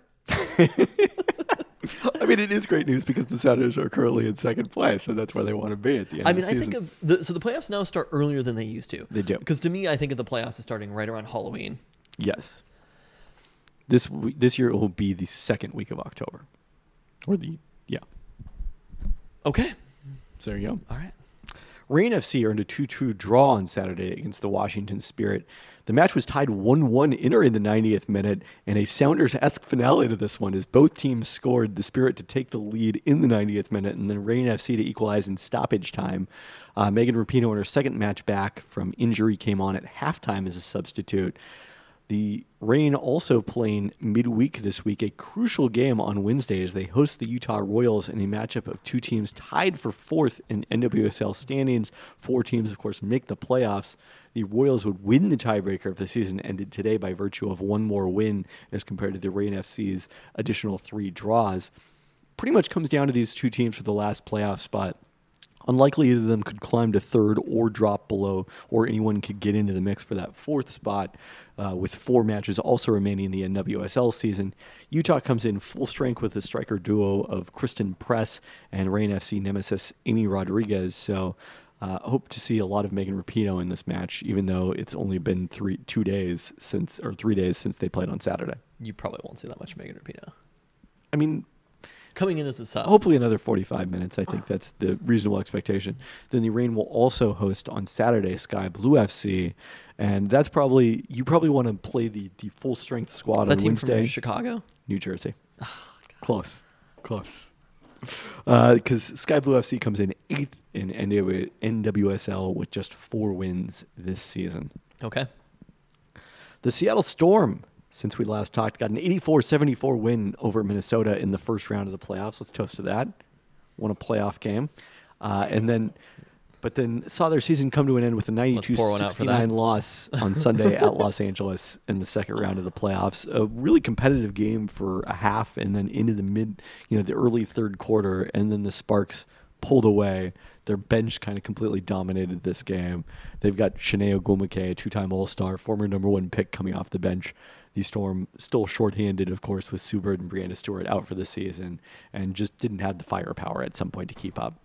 I mean, it is great news because the Sounders are currently in second place, and that's where they want to be at the end I of mean, the I season. think so the playoffs now start earlier than they used to. They do. Because to me, I think of the playoffs as starting right around Halloween. Yes. This year it will be the second week of October. Okay. So there you go. All right. Reign FC earned a 2-2 draw on Saturday against the Washington Spirit. The match was tied 1-1 entering the 90th minute, and a Sounders-esque finale to this one as both teams scored, the Spirit to take the lead in the 90th minute, and then Reign FC to equalize in stoppage time. Megan Rapinoe in her second match back from injury came on at halftime as a substitute. The Reign also playing midweek this week, a crucial game on Wednesday as they host the Utah Royals in a matchup of 2 teams tied for 4th in NWSL standings. 4 teams, of course, make the playoffs. The Royals would win the tiebreaker if the season ended today by virtue of 1 more win as compared to the Reign FC's additional 3 draws. Pretty much comes down to these 2 teams for the last playoff spot. Unlikely either of them could climb to 3rd or drop below, or anyone could get into the mix for that 4th spot, with 4 matches also remaining in the NWSL season. Utah comes in full strength with the striker duo of Kristen Press and Reign FC nemesis Amy Rodriguez. So hope to see a lot of Megan Rapinoe in this match, even though it's only been 3 days since they played on Saturday. You probably won't see that much Megan Rapinoe. I mean, Coming in as a sub. hopefully another 45 minutes. I think that's the reasonable expectation. Then the Reign will also host on Saturday Sky Blue FC, and that's you probably want to play the full strength squad Is that on team Wednesday. from Chicago? New Jersey. Close. Because Sky Blue FC comes in 8th in NWSL with just 4 wins this season. Okay. The Seattle Storm, since we last talked, got an 84-74 win over Minnesota in the first round of the playoffs. Let's toast to that. Won a playoff game. But then saw their season come to an end with a pour one out for that. 92-69 loss on Sunday at Los Angeles in the second round of the playoffs. A really competitive game for a half and then into the early third quarter, and then the Sparks pulled away. Their bench kind of completely dominated this game. They've got Shanae Ogwumike, a 2-time All-Star, former number 1 pick, coming off the bench. The Storm still shorthanded, of course, with Sue Bird and Brianna Stewart out for the season, and just didn't have the firepower at some point to keep up.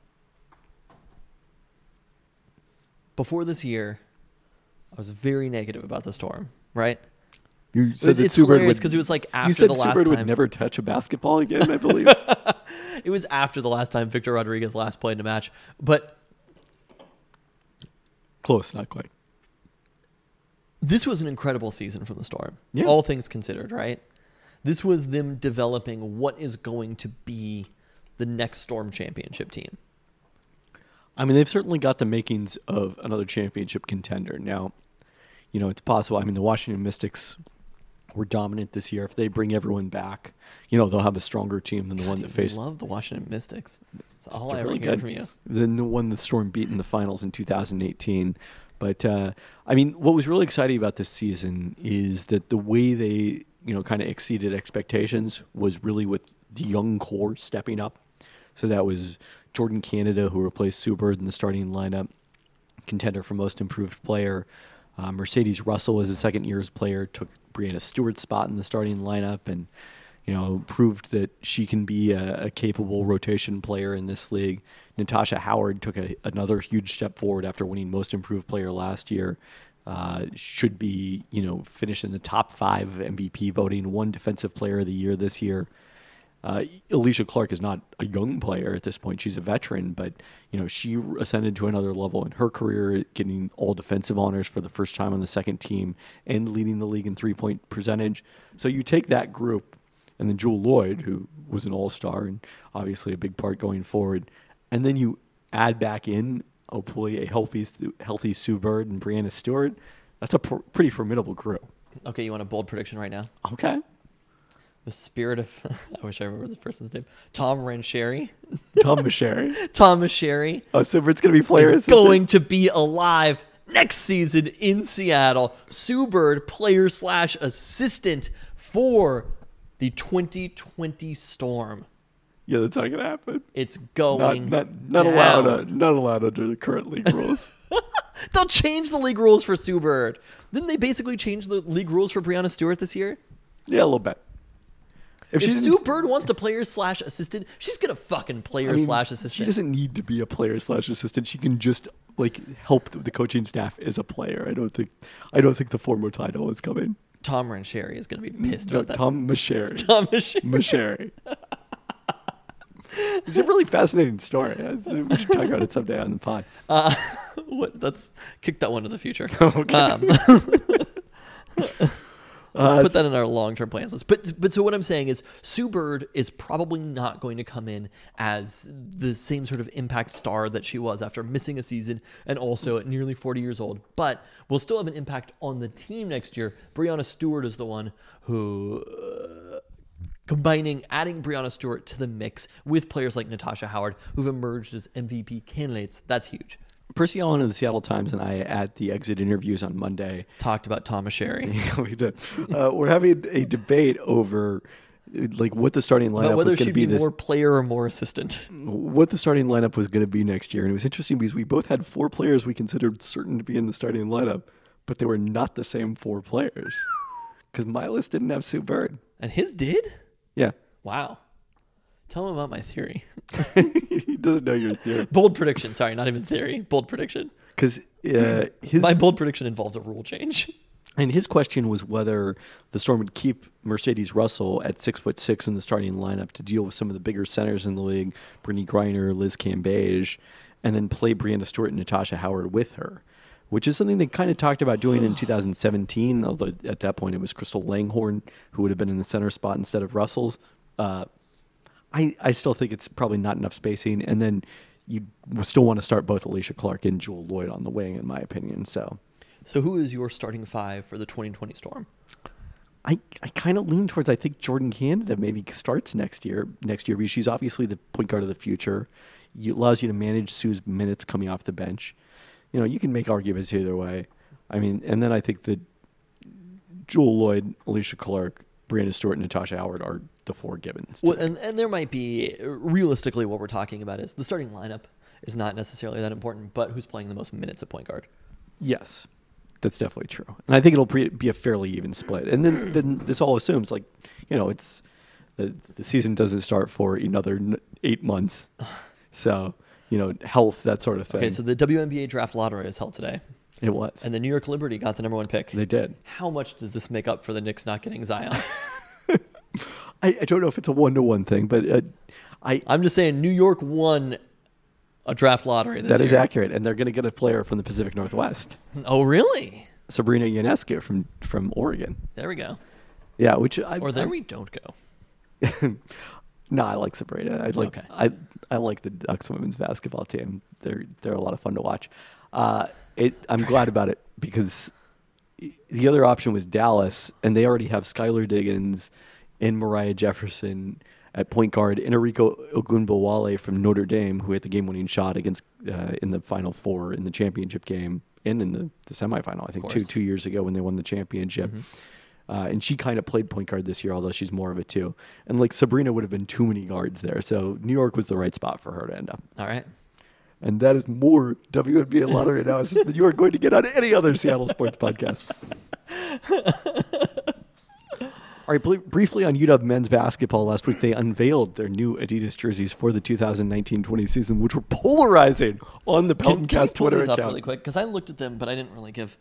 Before this year, I was very negative about the Storm, right? You said that It's Sue Bird hilarious would, 'cause it was like after you said the Sue last Bird would time- never touch a basketball again, I believe. It was after the last time Victor Rodriguez last played in a match. But Close, not quite. this was an incredible season from the Storm. Yeah. All things considered, right? This was them developing what is going to be the next Storm championship team. I mean, they've certainly got the makings of another championship contender. Now, it's possible. I mean, the Washington Mystics were dominant this year. If they bring everyone back, they'll have a stronger team than the one that I faced. love the Washington Mystics. That's all They're I ever really hear good. from you. Than the one the Storm beat in the finals in 2018. But, I mean, what was really exciting about this season is that the way they, kind of exceeded expectations was really with the young core stepping up. So that was Jordan Canada, who replaced Sue Bird in the starting lineup, contender for most improved player. Mercedes Russell, as a second-year player, took Brianna Stewart's spot in the starting lineup. And, proved that she can be a capable rotation player in this league. Natasha Howard took another huge step forward after winning Most Improved Player last year. Should be, finish in the top 5 MVP voting, 1 Defensive Player of the Year this year. Alicia Clark is not a young player at this point. She's a veteran, but, she ascended to another level in her career, getting all defensive honors for the first time on the second team and leading the league in 3-point percentage. So you take that group and then Jewell Loyd, who was an all-star and obviously a big part going forward, and then you add back in, hopefully, a healthy Sue Bird and Brianna Stewart. That's a pretty formidable crew. Okay, you want a bold prediction right now? Okay. The spirit of, I wish I remember this person's name, Tom Rancheri. Tom Masheri. Tom Masheri. Oh, Sue Bird's going to be player is assistant? going to be alive next season in Seattle. Sue Bird, player/assistant for the 2020 Storm. Yeah, that's not going to happen. It's going not down. allowed under the current league rules. They'll change the league rules for Sue Bird. Didn't they basically change the league rules for Brianna Stewart this year? Yeah, a little bit. If Sue Bird wants to player/assistant, she's gonna fucking player/assistant. She doesn't need to be a player/assistant. She can just help the coaching staff as a player. I don't think the former title is coming. Tom Rancheri is gonna be pissed about that. Tom Masheri. Tom Masheri. Masheri. It's a really fascinating story. We should talk about it someday on the pod. Let's kick that one to the future. Okay. Let's put that in our long-term plans list. But so what I'm saying is Sue Bird is probably not going to come in as the same sort of impact star that she was after missing a season and also at nearly 40 years old. But will still have an impact on the team next year. Brianna Stewart is the one who... adding Brianna Stewart to the mix with players like Natasha Howard, who've emerged as MVP candidates, that's huge. Percy Allen of the Seattle Times and I, at the exit interviews on Monday, talked about Tom Masheri. Yeah, we did. We're having a debate over what the starting lineup was going to be. Whether she'd be more player or more assistant. What the starting lineup was going to be next year. And it was interesting because we both had 4 players we considered certain to be in the starting lineup, but they were not the same 4 players. Because my list didn't have Sue Bird. And his did? Yeah. Wow. Tell him about my theory. He doesn't know your theory. Bold prediction. Sorry, not even theory. Bold prediction. Because my bold prediction involves a rule change. And his question was whether the Storm would keep Mercedes Russell at 6'6" in the starting lineup to deal with some of the bigger centers in the league, Brittany Griner, Liz Cambage, and then play Brianna Stewart and Natasha Howard with her, which is something they kind of talked about doing in 2017, although at that point it was Crystal Langhorne who would have been in the center spot instead of Russell's. I still think it's probably not enough spacing, and then you still want to start both Alicia Clark and Jewell Loyd on the wing, in my opinion. So who is your starting 5 for the 2020 Storm? I kind of lean towards, I think Jordan Canada maybe starts next year because she's obviously the point guard of the future. It allows you to manage Sue's minutes coming off the bench. You can make arguments either way. And then I think that Jewell Loyd, Alicia Clark, Brianna Stewart, and Natasha Howard are the 4 givens. Well, and there might be, realistically, what we're talking about is the starting lineup is not necessarily that important, but who's playing the most minutes at point guard. Yes, that's definitely true. And I think it'll be a fairly even split. And then this all assumes, it's the season doesn't start for another 8 months. So, health, that sort of thing. Okay, so the WNBA draft lottery is held today. It was. And the New York Liberty got the number 1 pick. They did. How much does this make up for the Knicks not getting Zion? I don't know if it's a 1-to-1 thing, but I'm just saying New York won a draft lottery this year. That is accurate, and they're going to get a player from the Pacific Northwest. Oh, really? Sabrina Ionescu from Oregon. There we go. Yeah, we don't go. No, I like Sabrina. I like the Ducks women's basketball team. They're a lot of fun to watch. I'm glad about it because the other option was Dallas, and they already have Skylar Diggins and Mariah Jefferson at point guard, Enrico Ogunbowale from Notre Dame, who hit the game-winning shot against in the Final Four in the championship game and in the semifinal, I think, two years ago when they won the championship. Mm-hmm. And she kind of played point guard this year, although she's more of a 2. And Sabrina would have been too many guards there, so New York was the right spot for her to end up. All right. And that is more WNBA lottery analysis than you are going to get on any other Seattle sports podcast. All right, briefly on UW men's basketball last week, they unveiled their new Adidas jerseys for the 2019-20 season, which were polarizing on the Can you Peltoncast pull Twitter this up account. really quick? Because I looked at them, but I didn't really give.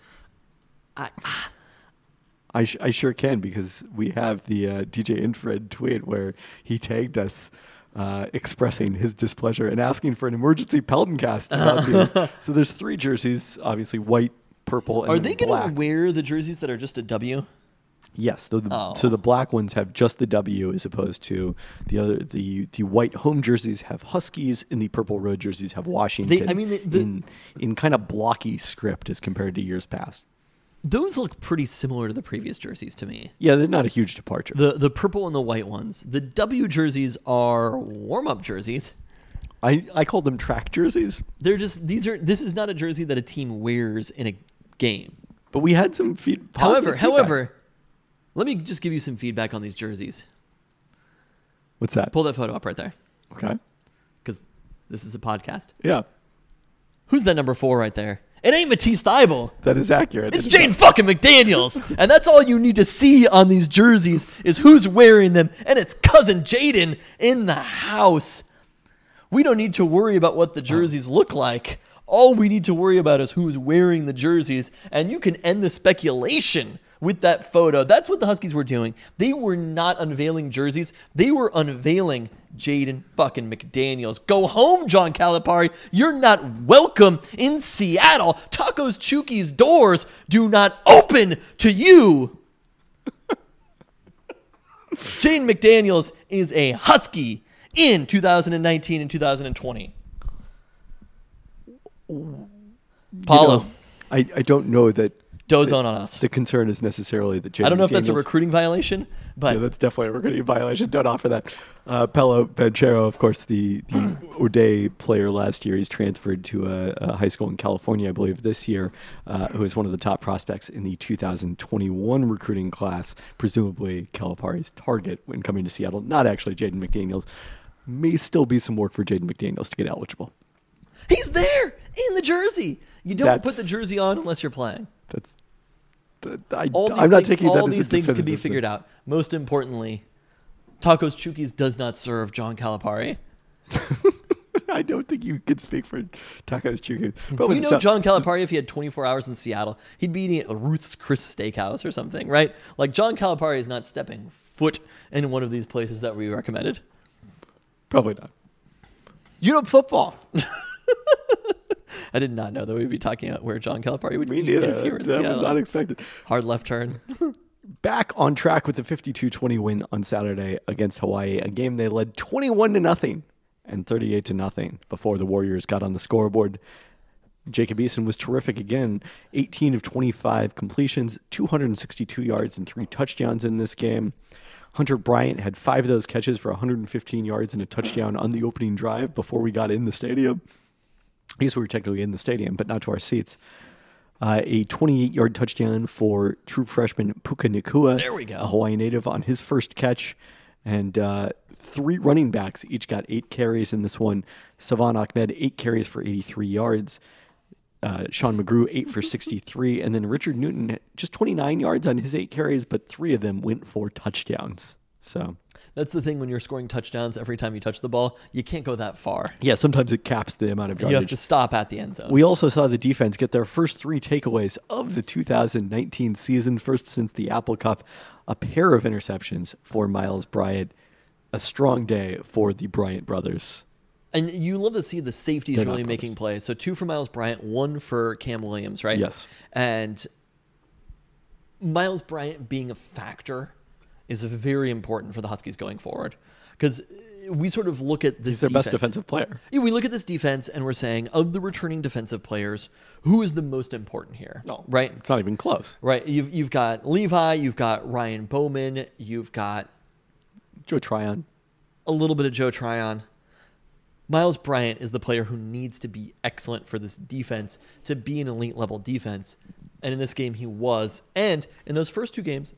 I sure can, because we have the DJ Infrared tweet where he tagged us expressing his displeasure and asking for an emergency Peltoncast about these. So there's 3 jerseys, obviously white, purple, and Are they going black. to wear the jerseys that are just a W? Yes, Oh. so the black ones have just the W as opposed to the white home jerseys have Huskies and the purple road jerseys have Washington. In kind of blocky script as compared to years past. Those look pretty similar to the previous jerseys to me. Yeah, they're not a huge departure. The purple and the white ones. The W jerseys are warm-up jerseys. I call them track jerseys, They're just this is not a jersey that a team wears in a game. but we had some positive feedback. However, let me just give you some feedback on these jerseys. What's that? Pull that photo up right there, Okay. because this is a podcast. Yeah, Who's that number 4 right there? It ain't Matisse Thybulle. that is accurate. It's Jaden fucking McDaniels. And that's all you need to see on these jerseys is who's wearing them. And it's cousin Jaden in the house. We don't need to worry about what the jerseys look like. All we need to worry about is who's wearing the jerseys. And you can end the speculation with that photo. That's what the Huskies were doing. They were not unveiling jerseys. They were unveiling Jaden fucking McDaniels. Go home, John Calipari. You're not welcome in Seattle. Tacos Chuki's doors do not open to you. Jaden McDaniels is a Husky in 2019 and 2020. Paulo, I don't know that Dozone on us. the concern is necessarily that Jaden I don't know if that's a McDaniels- recruiting violation, but Yeah, that's definitely a recruiting violation. Don't offer that. Pello Banchero, of course, the O'Day player last year. He's transferred to a high school in California, I believe, this year, who is one of the top prospects in the 2021 recruiting class, presumably Calipari's target when coming to Seattle. Not actually Jaden McDaniels. May still be some work for Jaden McDaniels to get eligible. he's there in the jersey. You don't put That's- the jersey on unless you're playing. I'm not taking that as all a these things can be definitive figured out. Most importantly, Tacos Chuki's does not serve John Calipari. I don't think you could speak for Tacos Chuki. You know John Calipari, if he had 24 hours in Seattle, he'd be eating at Ruth's Chris Steakhouse or something, right? Like, John Calipari is not stepping foot in one of these places that we recommended. Probably not. UW football. I did not know that we'd be talking about where John Calipari would Me eat neither. if you were in That was Seattle. unexpected. Hard left turn. Back on track with the 52-20 win on Saturday against Hawaii, a game they led 21-0 and 38-0 before the Warriors got on the scoreboard. Jacob Eason was terrific again. 18 of 25 completions, 262 yards and 3 touchdowns in this game. Hunter Bryant had 5 of those catches for 115 yards and a touchdown on the opening drive before we got in the stadium. I guess we were technically in the stadium, but not to our seats. A 28-yard touchdown for true freshman Puka Nakua. There we go. A Hawaii native on his first catch. And 3 running backs each got 8 carries in this one. Savan Ahmed, 8 carries for 83 yards. Sean McGrew, 8 for 63. And then Richard Newton, just 29 yards on his 8 carries, but 3 of them went for touchdowns. So, That's the thing when you're scoring touchdowns every time you touch the ball. You can't go that far. yeah, sometimes it caps the amount of You have yardage. to stop at the end zone. We also saw the defense get their first 3 takeaways of the 2019 season, first since the Apple Cup, a pair of interceptions for Miles Bryant. A strong day for the Bryant brothers. And you love to see the safeties They're not really brothers. making plays. So 2 for Miles Bryant, 1 for Cam Williams, right? Yes. And Miles Bryant being a factor is very important for the Huskies going forward. Because we sort of look at this He's their defense. best defensive player. Yeah, we look at this defense and we're saying, of the returning defensive players, who is the most important here? No, Right? It's not even close. Right. You've got Levi, you've got Ryan Bowman, you've got Joe Tryon. a little bit of Joe Tryon. Miles Bryant is the player who needs to be excellent for this defense to be an elite level defense. And in this game, he was. And in those first 2 games,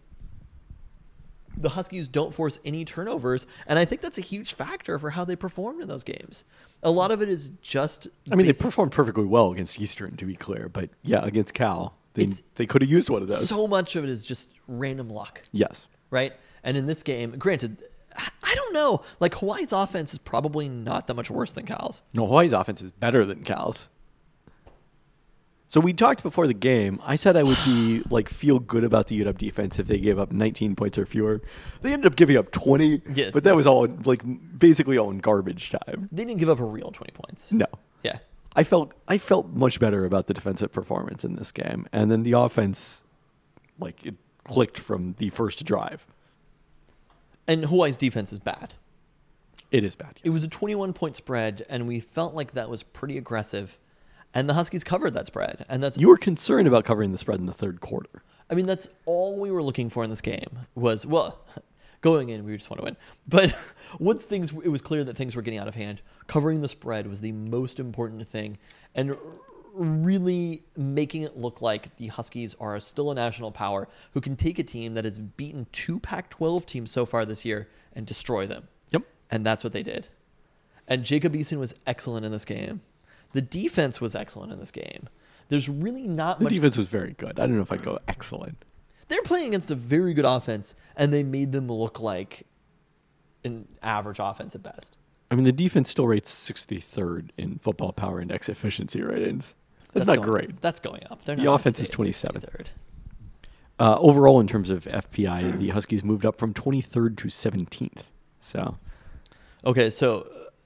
the Huskies don't force any turnovers. And I think that's a huge factor for how they performed in those games. A lot of it is just. I mean, they basic- performed perfectly well against Eastern, to be clear. But yeah, against Cal, It's- they could have used one of those. So much of it is just random luck. Yes. right? And in this game, granted, I don't know. Like, Hawaii's offense is probably not that much worse than Cal's. No, Hawaii's offense is better than Cal's. So we talked before the game. I said I would be feel good about the UW defense if they gave up 19 points or fewer. They ended up giving up 20, Yeah. but that was all basically all in garbage time. They didn't give up a real 20 points. No. Yeah. I felt much better about the defensive performance in this game, and then the offense, it clicked from the first drive. And Hawaii's defense is bad. It is bad. Yes. It was a 21-point spread, and we felt like that was pretty aggressive. And the Huskies covered that spread. And that's You were concerned about covering the spread in the third quarter. I mean, that's all we were looking for in this game was, going in, we just want to win. But once it was clear that things were getting out of hand, covering the spread was the most important thing. And really making it look like the Huskies are still a national power who can take a team that has beaten 2 Pac-12 teams so far this year and destroy them. Yep. And that's what they did. And Jacob Eason was excellent in this game. The defense was excellent in this game. There's really not much. The defense was very good. I don't know if I'd go excellent. They're playing against a very good offense, and they made them look like an average offense at best. I mean, the defense still rates 63rd in Football Power Index efficiency ratings. That's not great. That's going up. They're The not offense is gonna stay 27th. at 63rd. Overall, in terms of FPI, the Huskies moved up from 23rd to 17th. So, Okay, so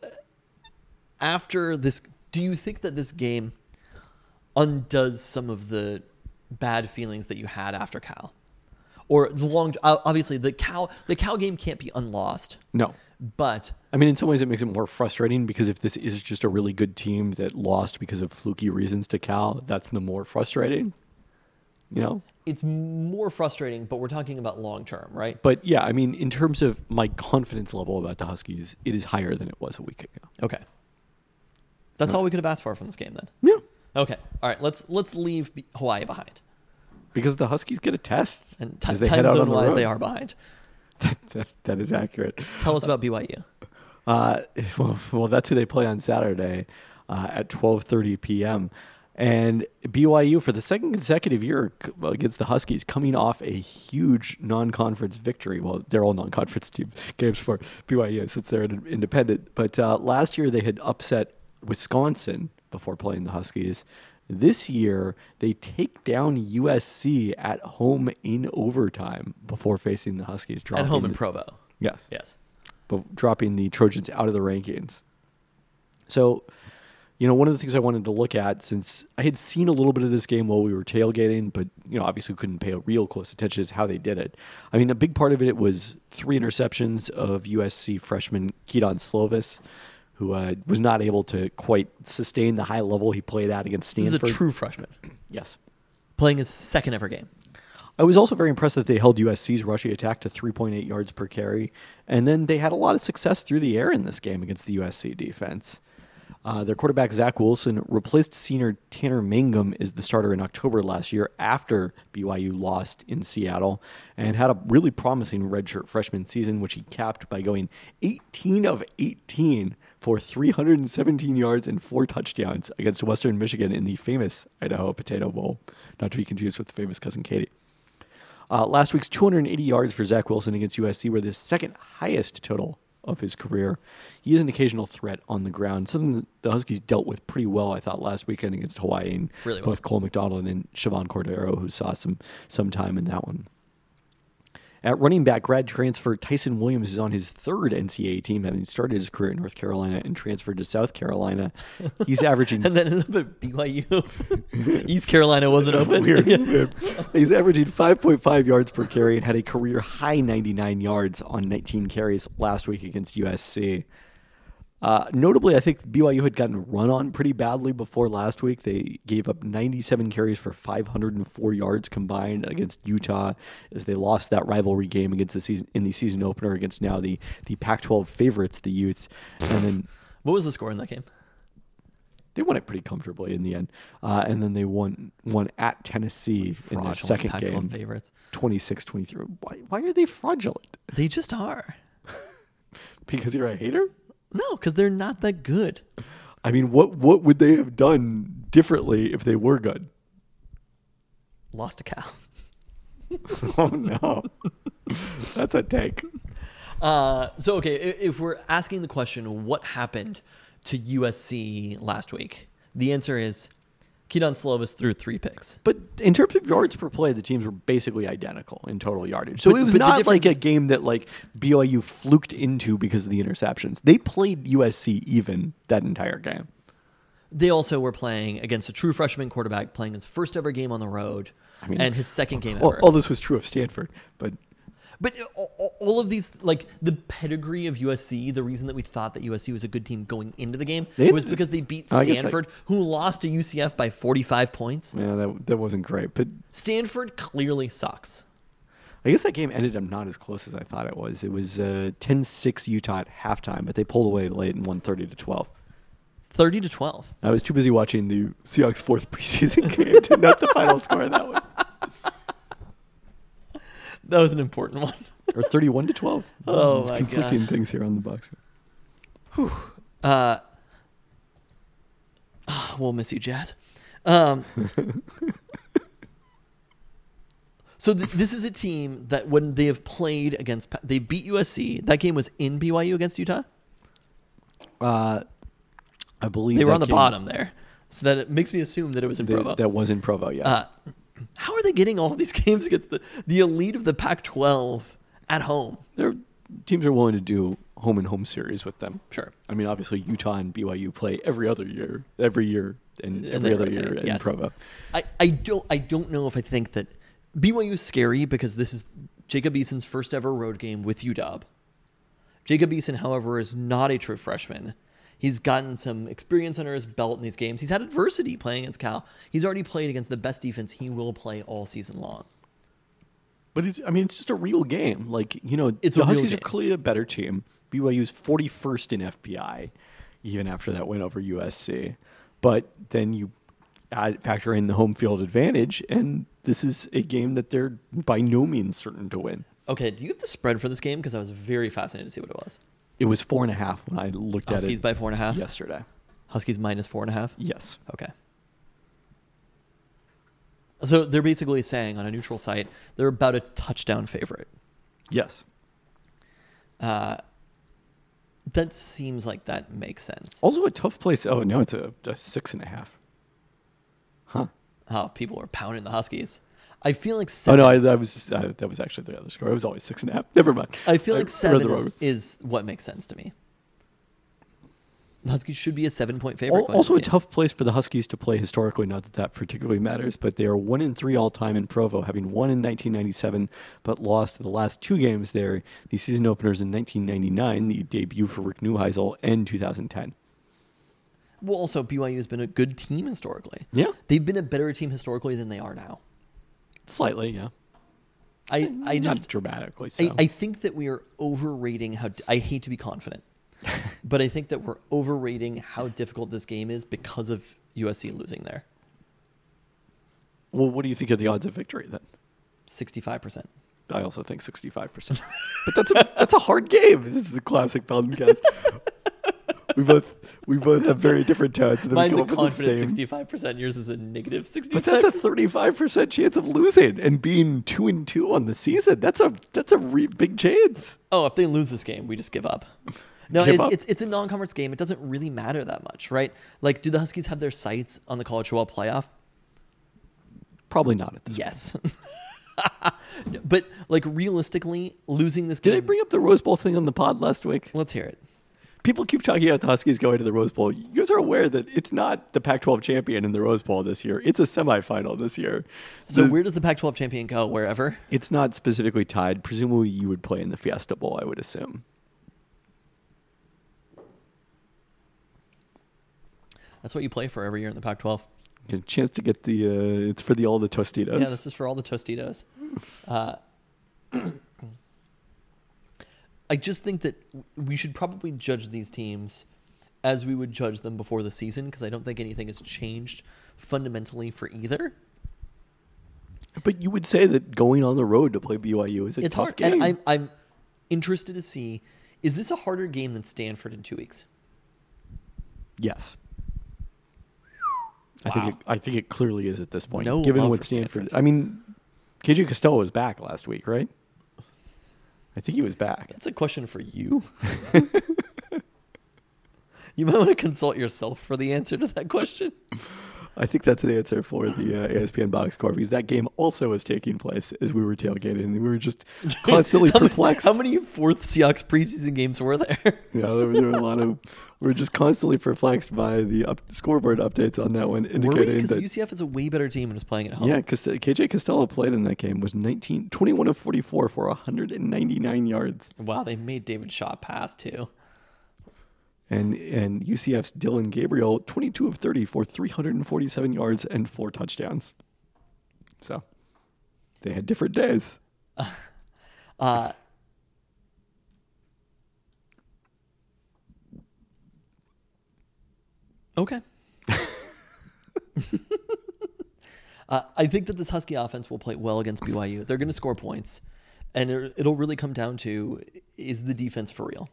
after this, do you think that this game undoes some of the bad feelings that you had after Cal? Or obviously the Cal game can't be unlost, no. but I mean, in some ways, it makes it more frustrating because if this is just a really good team that lost because of fluky reasons to Cal, that's the more frustrating, it's more frustrating, but we're talking about long term, right? But yeah, I mean, in terms of my confidence level about the Huskies, it is higher than it was a week ago. Okay. That's all we could have asked for from this game then. Yeah. Okay. All right, let's leave Hawaii behind. Because the Huskies get a test. And as they head time out on zone the wise, road. they are behind. That is accurate. Tell us about BYU. Well, that's who they play on Saturday at 12:30 p.m. And BYU, for the second consecutive year against the Huskies, coming off a huge non-conference victory. Well, they're all non-conference games for BYU since they're independent. But last year they had upset Wisconsin before playing the Huskies. This year, they take down USC at home in overtime before facing the Huskies. At home in Provo. Yes. Yes. But dropping the Trojans out of the rankings. So, one of the things I wanted to look at, since I had seen a little bit of this game while we were tailgating, but, obviously couldn't pay a real close attention, is how they did it. I mean, a big part of it was 3 interceptions of USC freshman Keaton Slovis, who was not able to quite sustain the high level he played at against Stanford. This is a true freshman. Yes. Playing his second ever game. I was also very impressed that they held USC's rushing attack to 3.8 yards per carry. And then they had a lot of success through the air in this game against the USC defense. Their quarterback, Zach Wilson, replaced senior Tanner Mangum as the starter in October last year after BYU lost in Seattle, and had a really promising redshirt freshman season, which he capped by going 18 of 18 for 317 yards and 4 touchdowns against Western Michigan in the famous Idaho Potato Bowl, not to be confused with the famous Cousin Katie. Last week's 280 yards for Zach Wilson against USC were the second highest total of his career. He is an occasional threat on the ground, something that the Huskies dealt with pretty well, I thought, last weekend against Hawaii, and really well. Both Cole McDonald and Siobhan Cordero, who saw some time in that one. At running back, grad transfer Tyson Williams is on his 3rd NCAA team, having started his career at North Carolina and transferred to South Carolina. He's averaging... And then ended up at BYU. East Carolina wasn't open. Weird. He's averaging 5.5 yards per carry and had a career high 99 yards on 19 carries last week against USC. Notably, I think BYU had gotten run on pretty badly before last week. They gave up 97 carries for 504 yards combined against Utah as they lost that rivalry game against the season opener against now the Pac-12 favorites, the Utes. And then What was the score in that game? they won it pretty comfortably in the end. And then they won at Tennessee in their second Pac-12 game, favorites. 26-23. Why are they fraudulent? They just are. Because you're a hater? No, because they're not that good. I mean, what would they have done differently if they were good? Lost a cow. Oh no, that's a take. So okay, if we're asking the question, what happened to USC last week? The answer is Keaton Slovis threw 3 picks. But in terms of yards per play, the teams were basically identical in total yardage. So But- it was but the not difference like a is- game that like BYU fluked into because of the interceptions. They played USC even that entire game. They also were playing against a true freshman quarterback, playing his first ever game on the road, and his second game Well, ever. all this was true of Stanford, but But all of these, like the pedigree of USC, the reason that we thought that USC was a good team going into the game They- was because they beat I guess that- Stanford, who lost to UCF by 45 points. yeah, that wasn't great. But Stanford clearly sucks. I guess that game ended up not as close as I thought it was. It was 10-6 Utah at halftime, but they pulled away late and won 30-12. 30-12. I was too busy watching the Seahawks' 4th preseason game to note the final score of that one. That was an important one. Or 31-12. Oh, There's my conflicting God. things here on the box. We'll miss you, Jazz. So this is a team that when they have played against, they beat USC. That game was in BYU against Utah. I believe They were that on the game- bottom there, so that it makes me assume that it was in Provo. That was in Provo, yes. How are they getting all these games against the elite of the Pac-12 at home? Their teams are willing to do home and home series with them. Sure. I mean, obviously Utah and BYU play every year, and every they other rotate, year in yes. Provo. I don't know if I think that BYU is scary because this is Jacob Eason's first ever road game with UW. Jacob Eason, however, is not a true freshman. He's gotten some experience under his belt in these games. He's had adversity playing against Cal. He's already played against the best defense he will play all season long. But it's just a real game. Like, It's the a real Huskies are game. clearly a better team. BYU's 41st in FPI, even after that win over USC. But then you factor in the home field advantage, and this is a game that they're by no means certain to win. Okay, do you have the spread for this game? Because I was very fascinated to see what it was. It was 4.5 when I looked at Huskies it by 4.5? yesterday. Huskies minus 4.5? Yes. Okay. So they're basically saying on a neutral site, they're about a touchdown favorite. Yes. That seems like that makes sense. Also a tough place. Oh, no, it's a 6.5. Huh. Oh, people are pounding the Huskies. I feel like Oh, 7. no, that was actually the other score. It was always 6.5. Never mind. I feel like read 7 the wrong- is what makes sense to me. The Huskies should be a 7-point favorite. going Also a into this game. tough place for the Huskies to play historically, not that that particularly matters, but they are 1-3 all-time in Provo, having won in 1997, but lost the last 2 games there, the season openers in 1999, the debut for Rick Neuheisel, and 2010. Well, also, BYU has been a good team historically. Yeah. They've been a better team historically than they are now. Slightly, yeah. I Not just dramatically so. I think that we are overrating how. I hate to be confident, but I think that we're overrating how difficult this game is because of USC losing there. Well, what do you think of the odds of victory then? 65%. I also think 65%. But that's a hard game. This is a classic podcast. We both have very different tones. And then Mine's we a come up with the confident same. 65%. Yours is a negative 65%. But that's a 35% chance of losing and being 2-2 on the season. That's a big chance. Oh, if they lose this game, we just give up. No, Give up? it's a non-conference game. It doesn't really matter that much, right? Like, do the Huskies have their sights on the college football playoff? Probably not at this. Yes. But like realistically, losing this game. Did I bring up the Rose Bowl thing on the pod last week? Let's hear it. People keep talking about the Huskies going to the Rose Bowl. You guys are aware that it's not the Pac-12 champion in the Rose Bowl this year. It's a semifinal this year. So where does the Pac-12 champion go? Wherever? It's not specifically tied. Presumably, you would play in the Fiesta Bowl, I would assume. That's what you play for every year in the Pac-12. A chance to get the it's for all the Tostitos. Yeah, this is for all the Tostitos. I just think that we should probably judge these teams as we would judge them before the season because I don't think anything has changed fundamentally for either. But you would say that going on the road to play BYU is a It's tough hard, game. and I'm interested to see, is this a harder game than Stanford in 2 weeks? Yes. Wow. I think it clearly is at this point. No given love what for Stanford, Stanford. I mean, KJ Costello was back last week, right? I think he was back. That's a question for you. You might want to consult yourself for the answer to that question. I think that's an answer for the ESPN box score, because that game also was taking place as we were tailgating, and we were just constantly perplexed. How many fourth Seahawks preseason games were there? Yeah, there were a lot of. We were just constantly perplexed by the scoreboard updates on that one, Were we? indicating Because that UCF is a way better team and is playing at home. yeah, KJ Costello played in that game, was 21 of 44 for 199 yards, Wow, they made David Shaw pass too. and UCF's Dylan Gabriel 22 of 30 for 347 yards and 4 touchdowns. So they had different days. Okay. I think that this Husky offense will play well against BYU. They're going to score points, and it'll really come down to, is the defense for real?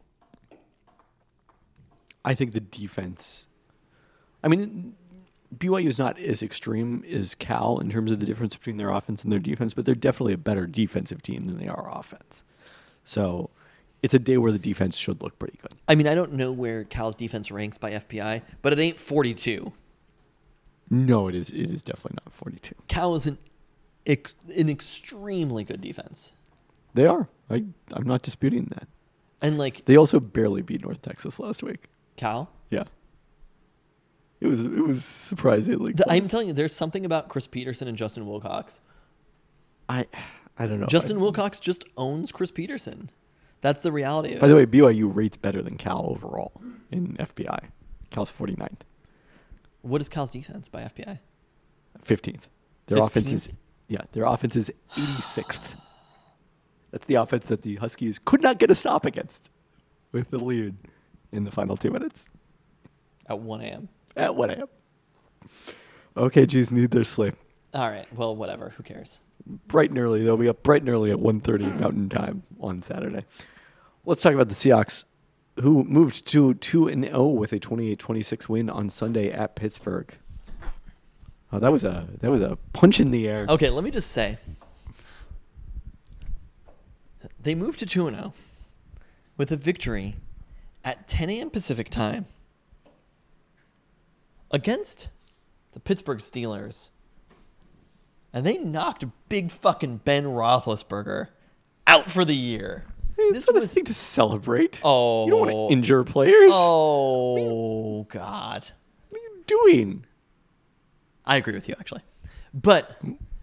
I think the defense. I mean, BYU is not as extreme as Cal in terms of the difference between their offense and their defense, but they're definitely a better defensive team than they are offense. So it's a day where the defense should look pretty good. I mean, I don't know where Cal's defense ranks by FPI, but it ain't 42. No, it is. It is definitely not 42. Cal is an extremely good defense. They are. I'm not disputing that. And like They also barely beat North Texas last week. Cal, Yeah. It was surprisingly close. I'm telling you, there's something about Chris Peterson and Justin Wilcox. I don't know. Justin Wilcox just owns Chris Peterson. That's the reality of By it. the way, BYU rates better than Cal overall in FPI. Cal's 49th. What is Cal's defense by FPI? 15th. Their offense 15th? is 86th. That's the offense that the Huskies could not get a stop against with the lead in the final 2 minutes At 1 a.m. at 1 a.m. Okay, geez, need their sleep. All right. Well, whatever. Who cares? Bright and early. They'll be up bright and early at 1:30 Mountain Time on Saturday. Let's talk about the Seahawks, who moved to 2-0 with a 28-26 win on Sunday at Pittsburgh. Oh, that was a punch in the air. Okay, let me just say. They moved to 2-0 with a victory at 10 a.m. Pacific time against the Pittsburgh Steelers. And they knocked big fucking Ben Roethlisberger out for the year. This was a thing to celebrate. Oh. You don't want to injure players. Oh, God. What are you doing? I agree with you, actually. But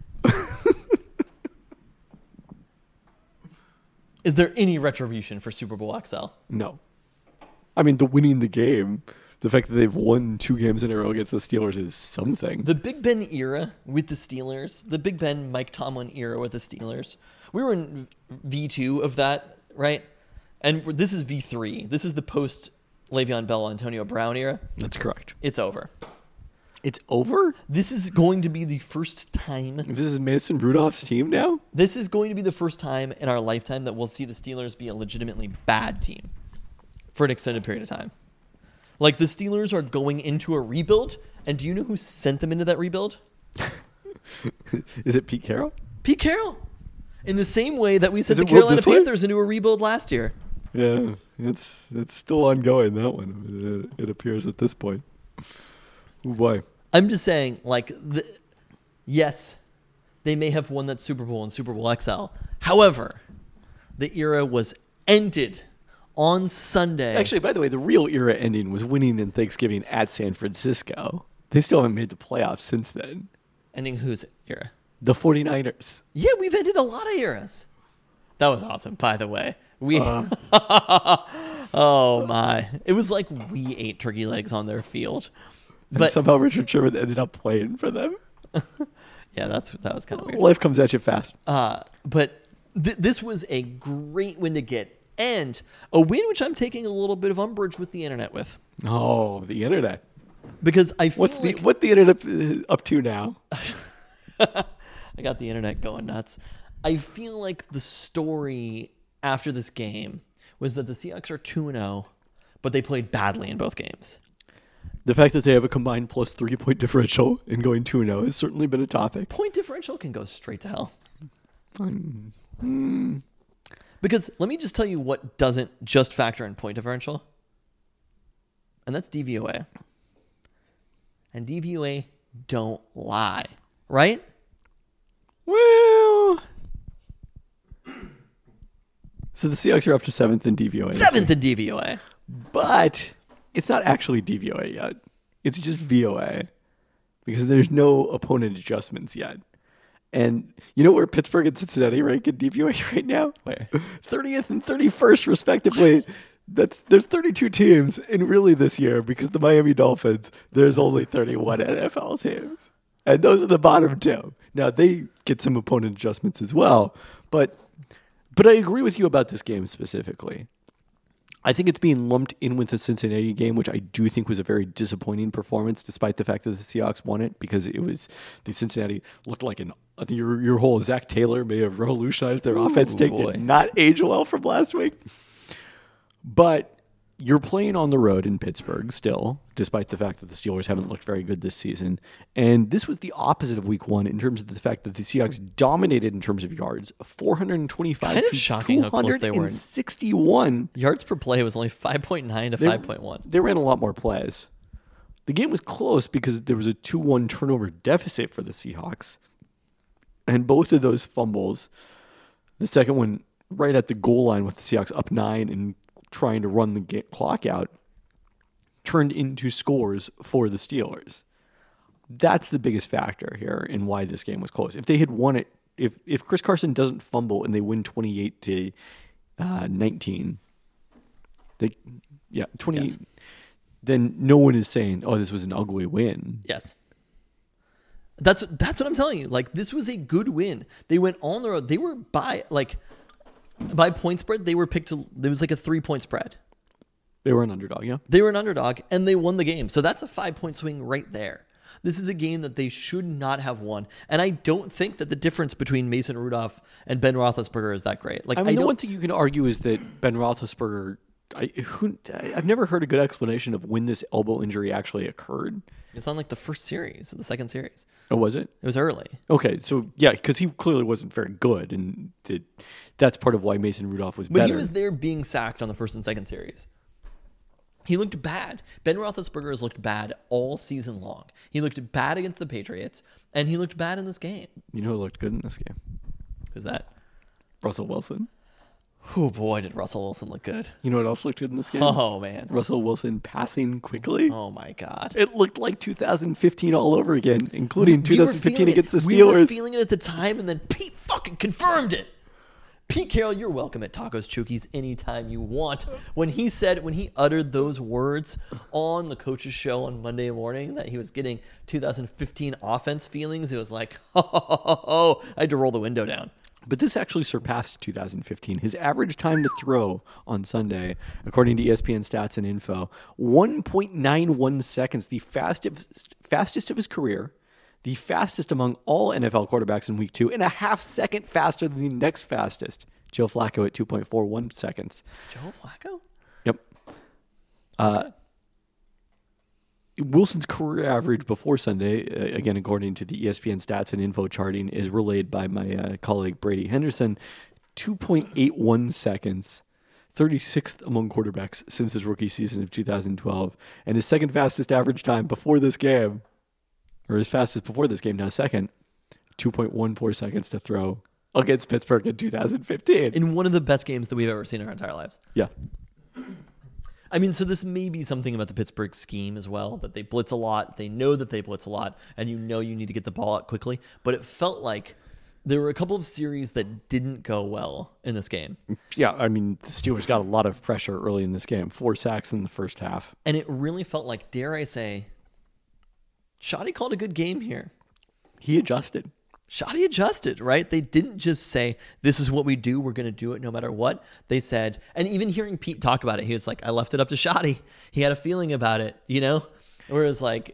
is there any retribution for Super Bowl XL? No. I mean, the winning the game, the fact that they've won 2 games in a row against the Steelers is something. The Big Ben era with the Steelers, the Big Ben, Mike Tomlin era with the Steelers, we were in V2 of that, right? And this is V3. This is the post Le'Veon Bell, Antonio Brown era. That's correct. It's over. It's over? This is going to be the first time. This is Mason Rudolph's team now? This is going to be the first time in our lifetime that we'll see the Steelers be a legitimately bad team for an extended period of time. Like, the Steelers are going into a rebuild, and do you know who sent them into that rebuild? Is it Pete Carroll? Pete Carroll. In the same way that we sent Is the it Will Carolina Dissly? Panthers into a rebuild last year. Yeah, it's still ongoing, that one. It appears at this point. Oh, boy. I'm just saying, like, yes, they may have won that Super Bowl and Super Bowl XL. However, the era was ended on Sunday. Actually, by the way, the real era ending was winning in Thanksgiving at San Francisco. They still haven't made the playoffs since then. Ending whose era? The 49ers. Yeah, we've ended a lot of eras. That was awesome, by the way. Oh, my. It was like we ate turkey legs on their field. And But somehow Richard Sherman ended up playing for them. yeah, that was kind of weird. Life comes at you fast. But this was a great win to get, and a win which I'm taking a little bit of umbrage with the internet with, Oh, the internet. because I feel What the internet up to now? I got the internet going nuts. I feel like the story after this game was that the Seahawks are 2-0, but they played badly in both games. The fact that they have a combined plus 3-point differential in going 2-0 has certainly been a topic. Point differential can go straight to hell. Because let me just tell you what doesn't just factor in point differential. And that's DVOA. And DVOA don't lie, right? Well, so the Seahawks are up to 7th in DVOA. 7th in DVOA. But it's not actually DVOA yet. It's just VOA because there's no opponent adjustments yet. And you know where Pittsburgh and Cincinnati rank in DVOA right now? Where? 30th and 31st, respectively. There's 32 teams, and really this year, because the Miami Dolphins, there's only 31 NFL teams. And those are the bottom two. Now, they get some opponent adjustments as well, but I agree with you about this game specifically. I think it's being lumped in with the Cincinnati game, which I do think was a very disappointing performance, despite the fact that the Seahawks won it, because it was the Cincinnati looked like your whole Zach Taylor may have revolutionized their offense. Did not age well from last week. But you're playing on the road in Pittsburgh still, despite the fact that the Steelers haven't looked very good this season. And this was the opposite of week 1 in terms of the fact that the Seahawks dominated in terms of yards, 425 Kind of to shocking how close they were. 261. Yards per play was only 5.9 to 5.1. They ran a lot more plays. The game was close because there was a 2-1 turnover deficit for the Seahawks. And both of those fumbles, the second one right at the goal line with the Seahawks up 9 and trying to run the clock out, turned into scores for the Steelers. That's the biggest factor here in why this game was close. If they had won it, if Chris Carson doesn't fumble and they win 28 to 19, 28, yes. Then no one is saying, "Oh, this was an ugly win." Yes. That's what I'm telling you. Like, this was a good win. They went on the road. They were by point spread, they were picked to, there was like a 3-point spread. They were an underdog, yeah. They were an underdog, and they won the game. So that's a 5-point swing right there. This is a game that they should not have won. And I don't think that the difference between Mason Rudolph and Ben Roethlisberger is that great. Like, I mean, the one thing you can argue is that Ben Roethlisberger, I've never heard a good explanation of when this elbow injury actually occurred. It's on like the first series, the second series. Oh, was it? It was early. Okay, so yeah, because he clearly wasn't very good, and that's part of why Mason Rudolph was better. But he was there being sacked on the first and second series. He looked bad. Ben Roethlisberger has looked bad all season long. He looked bad against the Patriots, and he looked bad in this game. You know who looked good in this game? Who's that? Russell Wilson. Oh, boy, did Russell Wilson look good. You know what else looked good in this game? Oh, man. Russell Wilson passing quickly. Oh, my God. It looked like 2015 all over again, including 2015 against the Steelers. We were feeling it at the time, and then Pete fucking confirmed it. Pete Carroll, you're welcome at Tacos Chukis anytime you want. When he uttered those words on the coach's show on Monday morning that he was getting 2015 offense feelings, it was like, I had to roll the window down. But this actually surpassed 2015. His average time to throw on Sunday, according to ESPN Stats and Info, 1.91 seconds, the fastest of his career, the fastest among all NFL quarterbacks in week 2, and a half second faster than the next fastest, Joe Flacco at 2.41 seconds. Joe Flacco? Yep. Wilson's career average before Sunday, again, according to the ESPN Stats and Info charting, is relayed by my colleague Brady Henderson, 2.81 seconds, 36th among quarterbacks since his rookie season of 2012, and his second fastest average time before this game, or his fastest before this game, now second, 2.14 seconds to throw against Pittsburgh in 2015. In one of the best games that we've ever seen in our entire lives. Yeah. I mean, so this may be something about the Pittsburgh scheme as well, that they blitz a lot. They know that they blitz a lot, and you need to get the ball out quickly. But it felt like there were a couple of series that didn't go well in this game. Yeah, I mean, the Steelers got a lot of pressure early in this game. 4 sacks in the first half. And it really felt like, dare I say, Shoddy called a good game here. He adjusted. Shoddy adjusted, right? They didn't just say, this is what we do, we're going to do it no matter what. They said, and even hearing Pete talk about it, he was like, I left it up to Shoddy. He had a feeling about it, you know? Whereas like,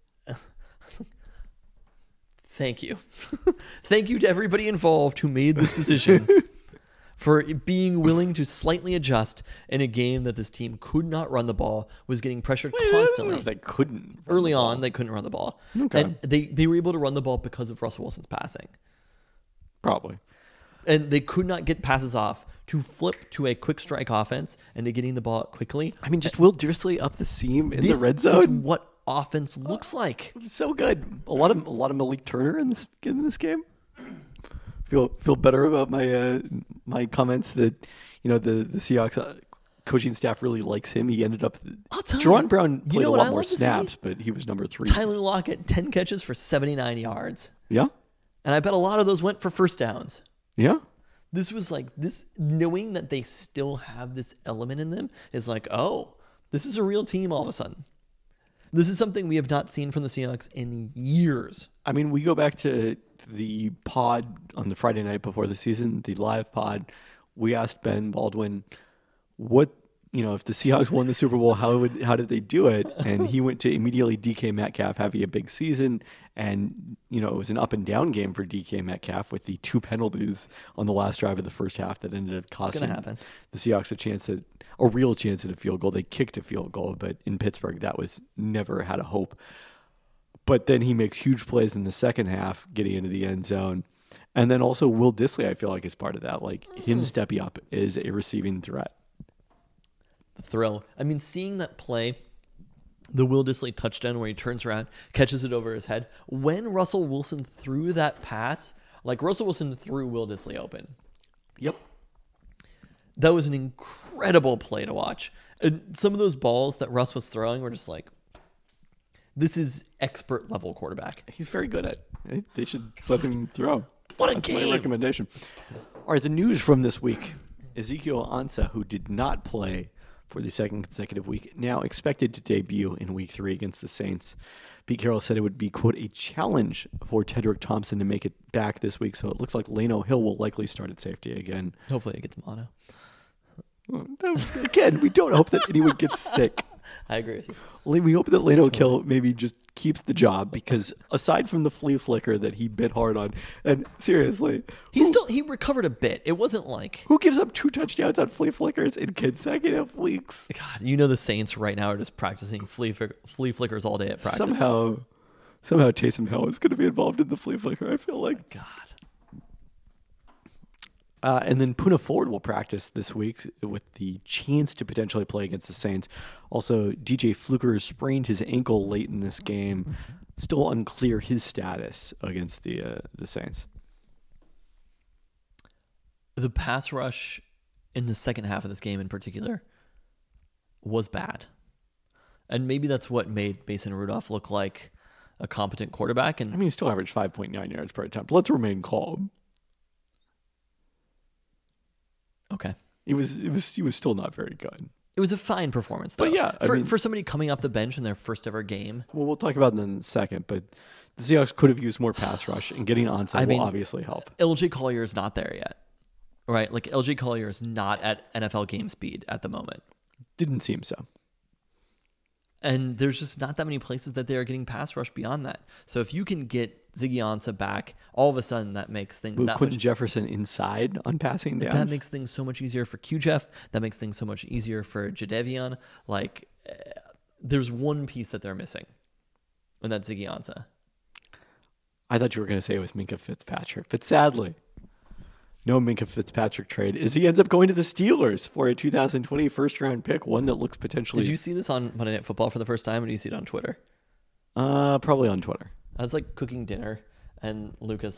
thank you. Thank you to everybody involved who made this decision for being willing to slightly adjust in a game that this team could not run the ball, was getting pressured constantly. I don't know if they couldn't. Early on, they couldn't run the ball. Okay. And they were able to run the ball because of Russell Wilson's passing. Probably. And they could not get passes off to flip to a quick strike offense and to getting the ball out quickly. I mean, just Will Dirisley up the seam in the red This zone. is what offense looks like. So good. A lot of Malik Turner in this game. Feel better about my comments that the Seahawks coaching staff really likes him. He ended up. I'll tell Jerron you. Brown You played know a what lot I more love to see? snaps, but he was number 3. Tyler Lockett, 10 catches for 79 yards. Yeah, And I bet a lot of those went for first downs. yeah. This was like this, knowing that they still have this element in them is like, oh, this is a real team all of a sudden. This is something we have not seen from the Seahawks in years. I mean, we go back to the pod on the Friday night before the season, the live pod. We asked Ben Baldwin, what, if the Seahawks won the Super Bowl, how did they do it? And he went to immediately DK Metcalf having a big season. And, it was an up and down game for DK Metcalf with the 2 penalties on the last drive of the first half that ended up costing happen. the Seahawks a real chance at a field goal. They kicked a field goal, but in Pittsburgh, that was never had a hope. But then he makes huge plays in the second half, getting into the end zone. And then also Will Dissly, I feel like, is part of that. Like him stepping up is a receiving threat. The throw. I mean, seeing that play, the Will Dissly touchdown where he turns around, catches it over his head. When Russell Wilson threw that pass, like Russell Wilson threw Will Dissly open. Yep. That was an incredible play to watch. And some of those balls that Russ was throwing were just like, this is expert level quarterback. He's very good at it. They should let him throw. What a That's game. my recommendation. All right, the news from this week. Ezekiel Ansah, who did not play for the second consecutive week, now expected to debut in week 3 against the Saints. Pete Carroll said it would be, quote, a challenge for Tedrick Thompson to make it back this week, so it looks like Lano Hill will likely start at safety again. Hopefully it gets mono. Again, we don't hope that anyone gets sick. I agree with you. We hope that Lano Hill maybe just keeps the job, because aside from the flea flicker that he bit hard on, and seriously, He recovered a bit. It wasn't like, who gives up 2 touchdowns on flea flickers in consecutive weeks? God, the Saints right now are just practicing flea flickers all day at practice. Somehow Taysom Hill is going to be involved in the flea flicker, I feel like. God. And then Puna Ford will practice this week with the chance to potentially play against the Saints. Also, DJ Fluker sprained his ankle late in this game. Still unclear his status against the Saints. The pass rush in the second half of this game in particular was bad. And maybe that's what made Mason Rudolph look like a competent quarterback. And I mean, he still averaged 5.9 yards per attempt. Let's remain calm. okay. He was still not very good. It was a fine performance, though. But yeah, I mean- for somebody coming off the bench in their first ever game. Well, we'll talk about that in a second, but the Seahawks could have used more pass rush, and getting onside will obviously help. LJ Collier is not there yet, right? Like LJ Collier is not at NFL game speed at the moment. Didn't seem so. And there's just not that many places that they are getting pass rush beyond that. So if you can get Ziggy Ansah back, all of a sudden that makes things With that Quentin much, Jefferson inside on passing downs. that makes things so much easier for QJeff. That makes things so much easier for Jadeveon. Like, there's one piece that they're missing, and that's Ziggy Ansah. I thought you were going to say it was Minkah Fitzpatrick, but sadly, no Minkah Fitzpatrick trade, as he ends up going to the Steelers for a 2020 first-round pick, one that looks potentially... Did you see this on Monday Night Football for the first time, or did you see it on Twitter? Probably on Twitter. I was like cooking dinner, and Lucas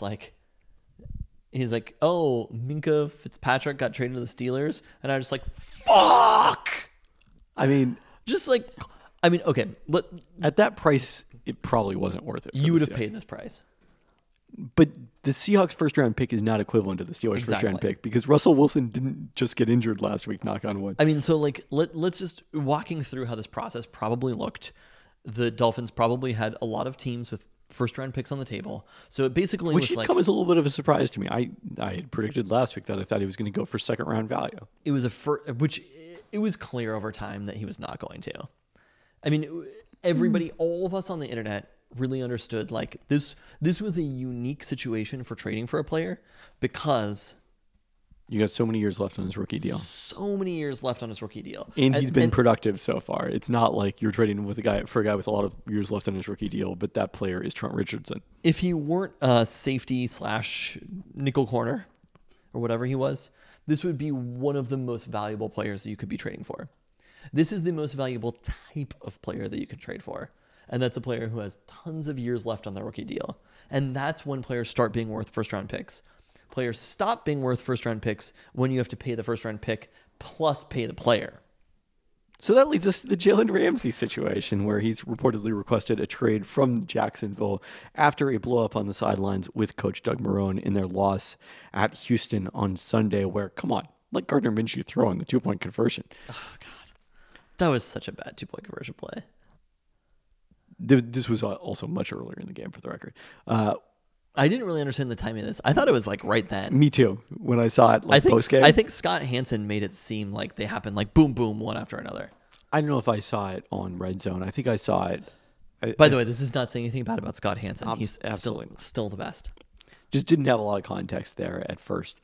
he's like, "Oh, Minkah Fitzpatrick got traded to the Steelers," and I was just like, "Fuck!" I mean, Okay, at that price, it probably wasn't worth it. you would have paid this price. But the Seahawks first-round pick is not equivalent to the Steelers first-round Exactly. pick, because Russell Wilson didn't just get injured last week, knock on wood. I mean, so let's just walking through how this process probably looked. The Dolphins probably had a lot of teams with first-round picks on the table, so it basically Which was should like come as a little bit of a surprise to me. I had predicted last week that I thought he was going to go for second-round value. it was which it was clear over time that he was not going to. I mean, everybody, all of us on the internet really understood like this was a unique situation for trading for a player because You got so many years left on his rookie deal. so many years left on his rookie deal. And he's been productive so far. It's not like you're trading with a guy with a lot of years left on his rookie deal, but that player is Trent Richardson. If he weren't a safety / nickel corner, or whatever he was, this would be one of the most valuable players that you could be trading for. This is the most valuable type of player that you could trade for. And that's a player who has tons of years left on their rookie deal. And that's when players start being worth first-round picks. Players stop being worth first-round picks when you have to pay the first-round pick plus pay the player. So that leads us to the Jalen Ramsey situation, where he's reportedly requested a trade from Jacksonville after a blow-up on the sidelines with Coach Doug Marrone in their loss at Houston on Sunday, where, come on, let Gardner Minshew throw in the two-point conversion. Oh, God. That was such a bad two-point conversion play. This was also much earlier in the game, for the record. I didn't really understand the timing of this. I thought it was like right then. Me too. When I saw it post-game. I think Scott Hansen made it seem like they happened like boom, boom, one after another. I don't know if I saw it on Red Zone. I think I saw it. By the way, this is not saying anything bad about Scott Hansen. He's absolutely still the best. Just didn't have a lot of context there at first.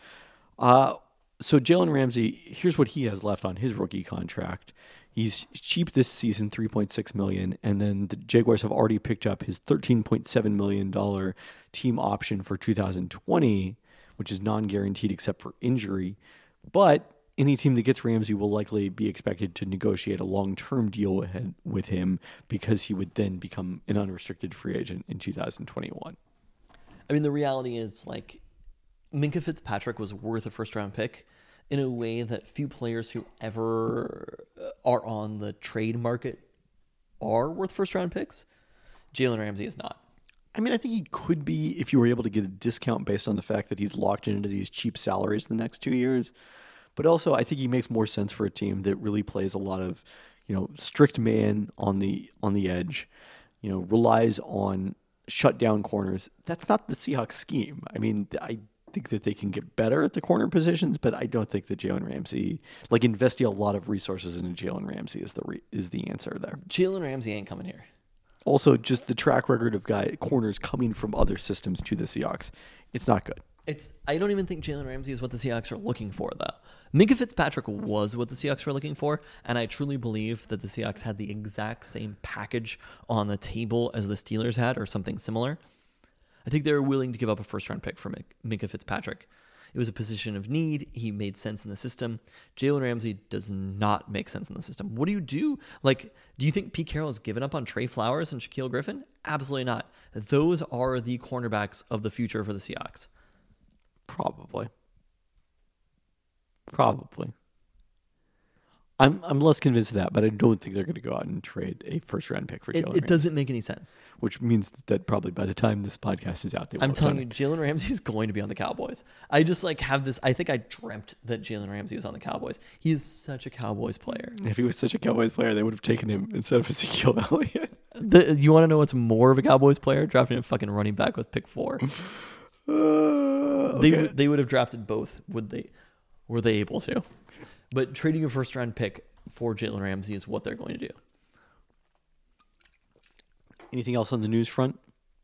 So Jalen Ramsey, here's what he has left on his rookie contract. He's cheap this season, $3.6 million, and then the Jaguars have already picked up his $13.7 million team option for 2020, which is non-guaranteed except for injury. But any team that gets Ramsey will likely be expected to negotiate a long-term deal with him, because he would then become an unrestricted free agent in 2021. I mean, the reality is, like, Minkah Fitzpatrick was worth a first-round pick in a way that few players who ever are on the trade market are worth first-round picks. Jalen Ramsey is not. I mean, I think he could be if you were able to get a discount based on the fact that he's locked into these cheap salaries the next 2 years. But also, I think he makes more sense for a team that really plays a lot of, strict man on the edge, relies on shutdown corners. That's not the Seahawks scheme. I mean, I think that they can get better at the corner positions, but I don't think that Jalen Ramsey, investing a lot of resources into Jalen Ramsey is the answer there. Jalen Ramsey ain't coming here. Also, just the track record of corners coming from other systems to the Seahawks, it's not good. I don't even think Jalen Ramsey is what the Seahawks are looking for, though. Minkah Fitzpatrick was what the Seahawks were looking for, and I truly believe that the Seahawks had the exact same package on the table as the Steelers had, or something similar. I think they were willing to give up a first-round pick for Minkah Fitzpatrick. It was a position of need. He made sense in the system. Jalen Ramsey does not make sense in the system. What do you do? Do you think Pete Carroll has given up on Trey Flowers and Shaquille Griffin? Absolutely not. Those are the cornerbacks of the future for the Seahawks. Probably. I'm less convinced of that, but I don't think they're going to go out and trade a first-round pick for Jalen Ramsey. It doesn't make any sense. Which means that probably by the time this podcast is out, I'm telling you, Jalen Ramsey is going to be on the Cowboys. I just have this. I think I dreamt that Jalen Ramsey was on the Cowboys. He is such a Cowboys player. If he was such a Cowboys player, they would have taken him instead of Ezekiel Elliott. You want to know what's more of a Cowboys player? Drafting a fucking running back with pick 4. Okay. They would have drafted both. Were they able to? But trading a first-round pick for Jalen Ramsey is what they're going to do. Anything else on the news front?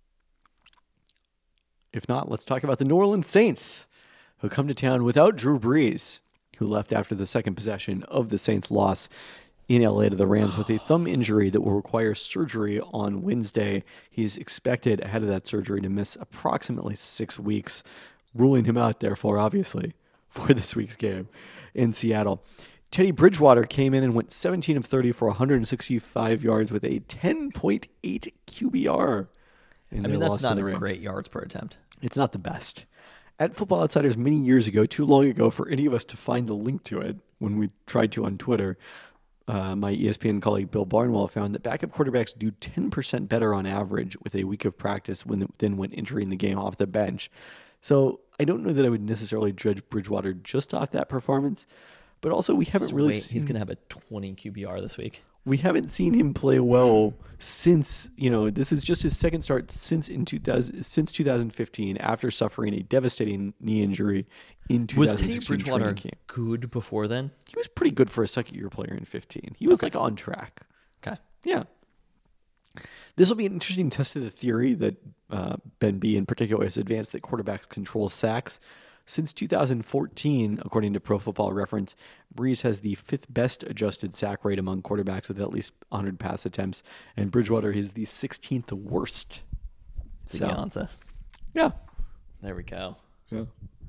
If not, let's talk about the New Orleans Saints, who come to town without Drew Brees, who left after the second possession of the Saints' loss in LA to the Rams with a thumb injury that will require surgery on Wednesday. He's expected ahead of that surgery to miss approximately 6 weeks, ruling him out, therefore, obviously, for this week's game in Seattle. Teddy Bridgewater came in and went 17 of 30 for 165 yards with a 10.8 QBR. I mean, that's not a great yards per attempt. It's not the best. At Football Outsiders many years ago, too long ago for any of us to find the link to it when we tried to on Twitter, my ESPN colleague Bill Barnwell found that backup quarterbacks do 10% better on average with a week of practice than when entering the game off the bench. So I don't know that I would necessarily judge Bridgewater just off that performance, but also we haven't really seen... He's going to have a 20 QBR this week. We haven't seen him play well since, this is just his second start since 2015 after suffering a devastating knee injury in 2016. Was Teddy Bridgewater good before then? He was pretty good for a second-year player in 15. He was on track. Okay. Yeah. This will be an interesting test of the theory that Ben B in particular has advanced that quarterbacks control sacks. Since 2014, according to Pro Football Reference, Brees has the 5th best adjusted sack rate among quarterbacks with at least 100 pass attempts, and Bridgewater is the 16th worst. So, yeah. there we go. Yeah.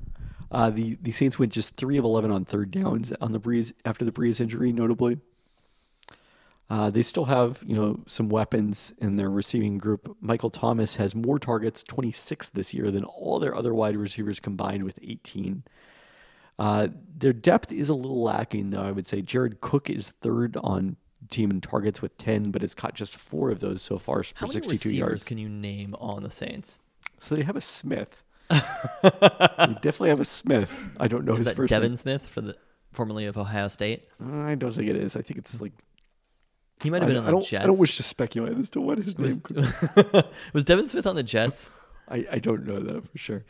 The Saints went just 3 of 11 on third downs on the Breeze after the Breeze injury, notably. They still have, some weapons in their receiving group. Michael Thomas has more targets, 26 this year, than all their other wide receivers combined with 18. Their depth is a little lacking, though, I would say. Jared Cook is third on team in targets with 10, but has caught just 4 of those so far for How many 62 receivers yards. can you name on the Saints? So they have a Smith. They definitely have a Smith. I don't know Is his that first Devin name. Smith formerly of Ohio State? I don't think it is. I think it's like... He might have been on the Jets. I don't wish to speculate as to what his name could be. Was Devin Smith on the Jets? I don't know that for sure.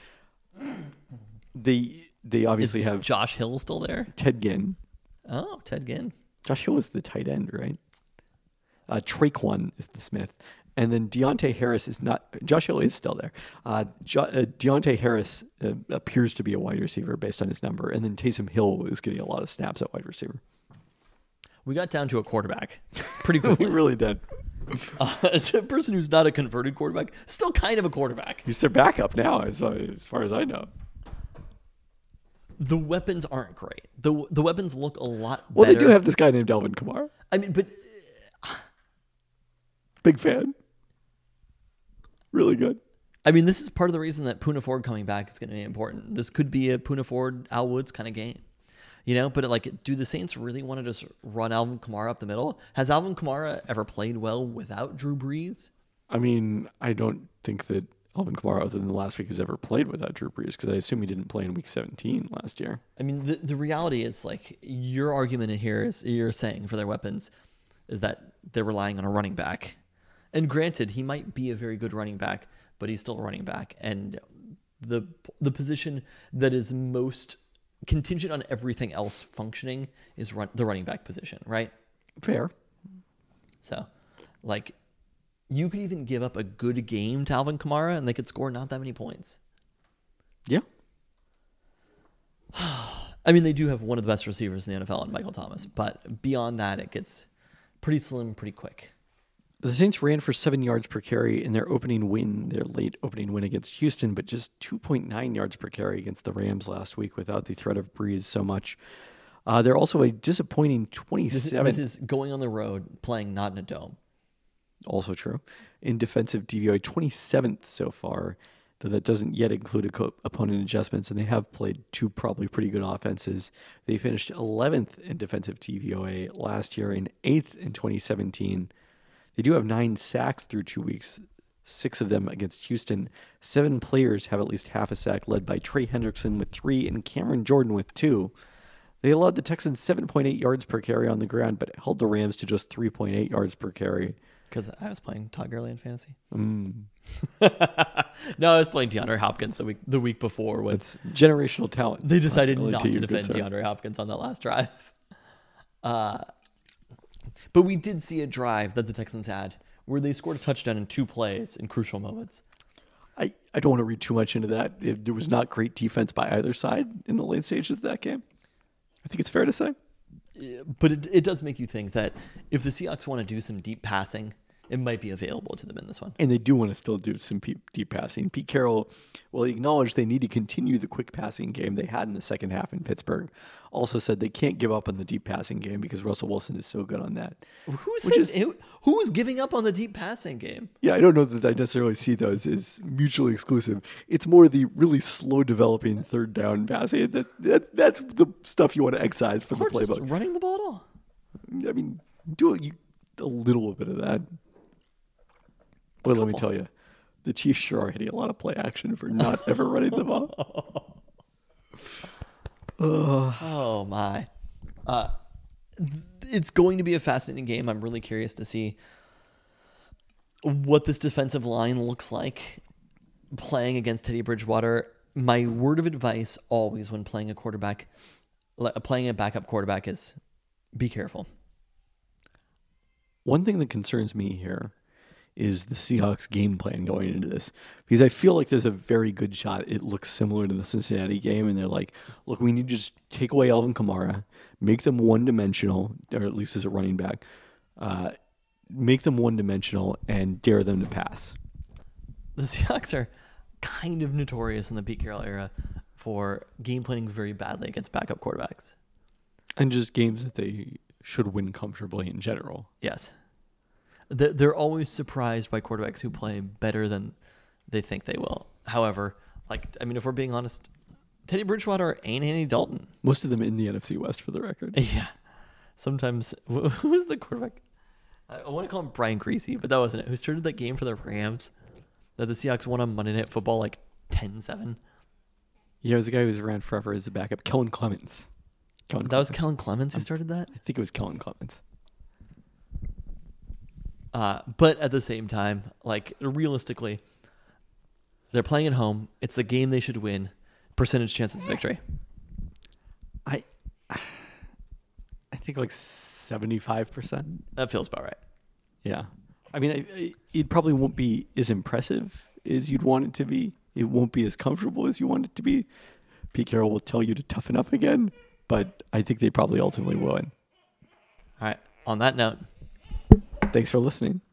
They obviously have Josh Hill still there? Ted Ginn. Oh, Ted Ginn. Josh Hill is the tight end, right? Traquan is the Smith. And then Deontay Harris is not. Josh Hill is still there. Deontay Harris appears to be a wide receiver based on his number. And then Taysom Hill is getting a lot of snaps at wide receiver. We got down to a quarterback pretty We quickly. really did. A person who's not a converted quarterback, still kind of a quarterback. He's their backup now, as far as I know. The weapons aren't great. The weapons look a lot Well, better. they do have this guy named Alvin Kamara. I mean, but Big fan. Really good. I mean, this is part of the reason that Poona Ford coming back is going to be important. This could be a Poona Ford, Al Woods kind of game. But do the Saints really want to just run Alvin Kamara up the middle? Has Alvin Kamara ever played well without Drew Brees? I mean, I don't think that Alvin Kamara, other than the last week, has ever played without Drew Brees, because I assume he didn't play in Week 17 last year. I mean, the reality is, like, your argument in here is you're saying for their weapons is that they're relying on a running back. And granted, he might be a very good running back, but he's still a running back. And the position that is most contingent on everything else functioning is the running back position, right? Fair. So, like, you could even give up a good game to Alvin Kamara and they could score not that many points. Yeah. I mean, they do have one of the best receivers in the NFL in Michael Thomas, but beyond that, it gets pretty slim pretty quick. The Saints ran for 7 yards per carry in their late opening win against Houston, but just 2.9 yards per carry against the Rams last week without the threat of Brees so much. They're also a disappointing 27. This is going on the road, playing not in a dome. Also true. In defensive DVOA, 27th so far, though that doesn't yet include opponent adjustments, and they have played 2 probably pretty good offenses. They finished 11th in defensive DVOA last year and 8th in 2017. They do have 9 sacks through 2 weeks, 6 of them against Houston. 7 players have at least half a sack, led by Trey Hendrickson with 3 and Cameron Jordan with 2. They allowed the Texans 7.8 yards per carry on the ground, but held the Rams to just 3.8 yards per carry. Because I was playing Todd Gurley in fantasy. No, I was playing DeAndre Hopkins the week before when It's generational talent. they decided Really not to to you, defend good sir. DeAndre Hopkins on that last drive. But we did see a drive that the Texans had where they scored a touchdown in 2 plays in crucial moments. I don't want to read too much into that. There was not great defense by either side in the late stages of that game. I think it's fair to say. But it does make you think that if the Seahawks want to do some deep passing, it might be available to them in this one. And they do want to still do some deep passing. Pete Carroll, well, he acknowledged they need to continue the quick passing game they had in the second half in Pittsburgh. Also said they can't give up on the deep passing game because Russell Wilson is so good on that. Who's giving up on the deep passing game? Yeah, I don't know that I necessarily see those as mutually exclusive. It's more the really slow developing third down passing. That's the stuff you want to excise from the Or just playbook. running the ball at all. I mean, do a little bit of that. But let me tell you, the Chiefs sure are hitting a lot of play action for not ever running the ball. Oh my. It's going to be a fascinating game. I'm really curious to see what this defensive line looks like playing against Teddy Bridgewater. My word of advice always when playing a backup quarterback is be careful. One thing that concerns me here is the Seahawks game plan going into this, because I feel like there's a very good shot it looks similar to the Cincinnati game, and they're like, look, we need to just take away Alvin Kamara, make them one-dimensional, or at least as a running back, make them one-dimensional and dare them to pass. The Seahawks are kind of notorious in the Pete Carroll era for game planning very badly against backup quarterbacks. And just games that they should win comfortably in general. Yes. They're always surprised by quarterbacks who play better than they think they will. However, if we're being honest, Teddy Bridgewater ain't Andy Dalton. Most of them in the NFC West, for the record. Yeah. Sometimes, who's the quarterback? I want to call him Brian Greasy, but that wasn't it. Who started that game for the Rams that the Seahawks won on Monday Night Football 10-7? Yeah, it was the guy who's around forever as a backup, Kellen Clemens. Was Kellen Clemens who started that? I think it was Kellen Clemens. But at the same time, realistically, they're playing at home. It's the game they should win. Percentage chances of victory. I think 75%. That feels about right. Yeah. I mean, it probably won't be as impressive as you'd want it to be. It won't be as comfortable as you want it to be. Pete Carroll will tell you to toughen up again, but I think they probably ultimately will win. All right. On that note, thanks for listening.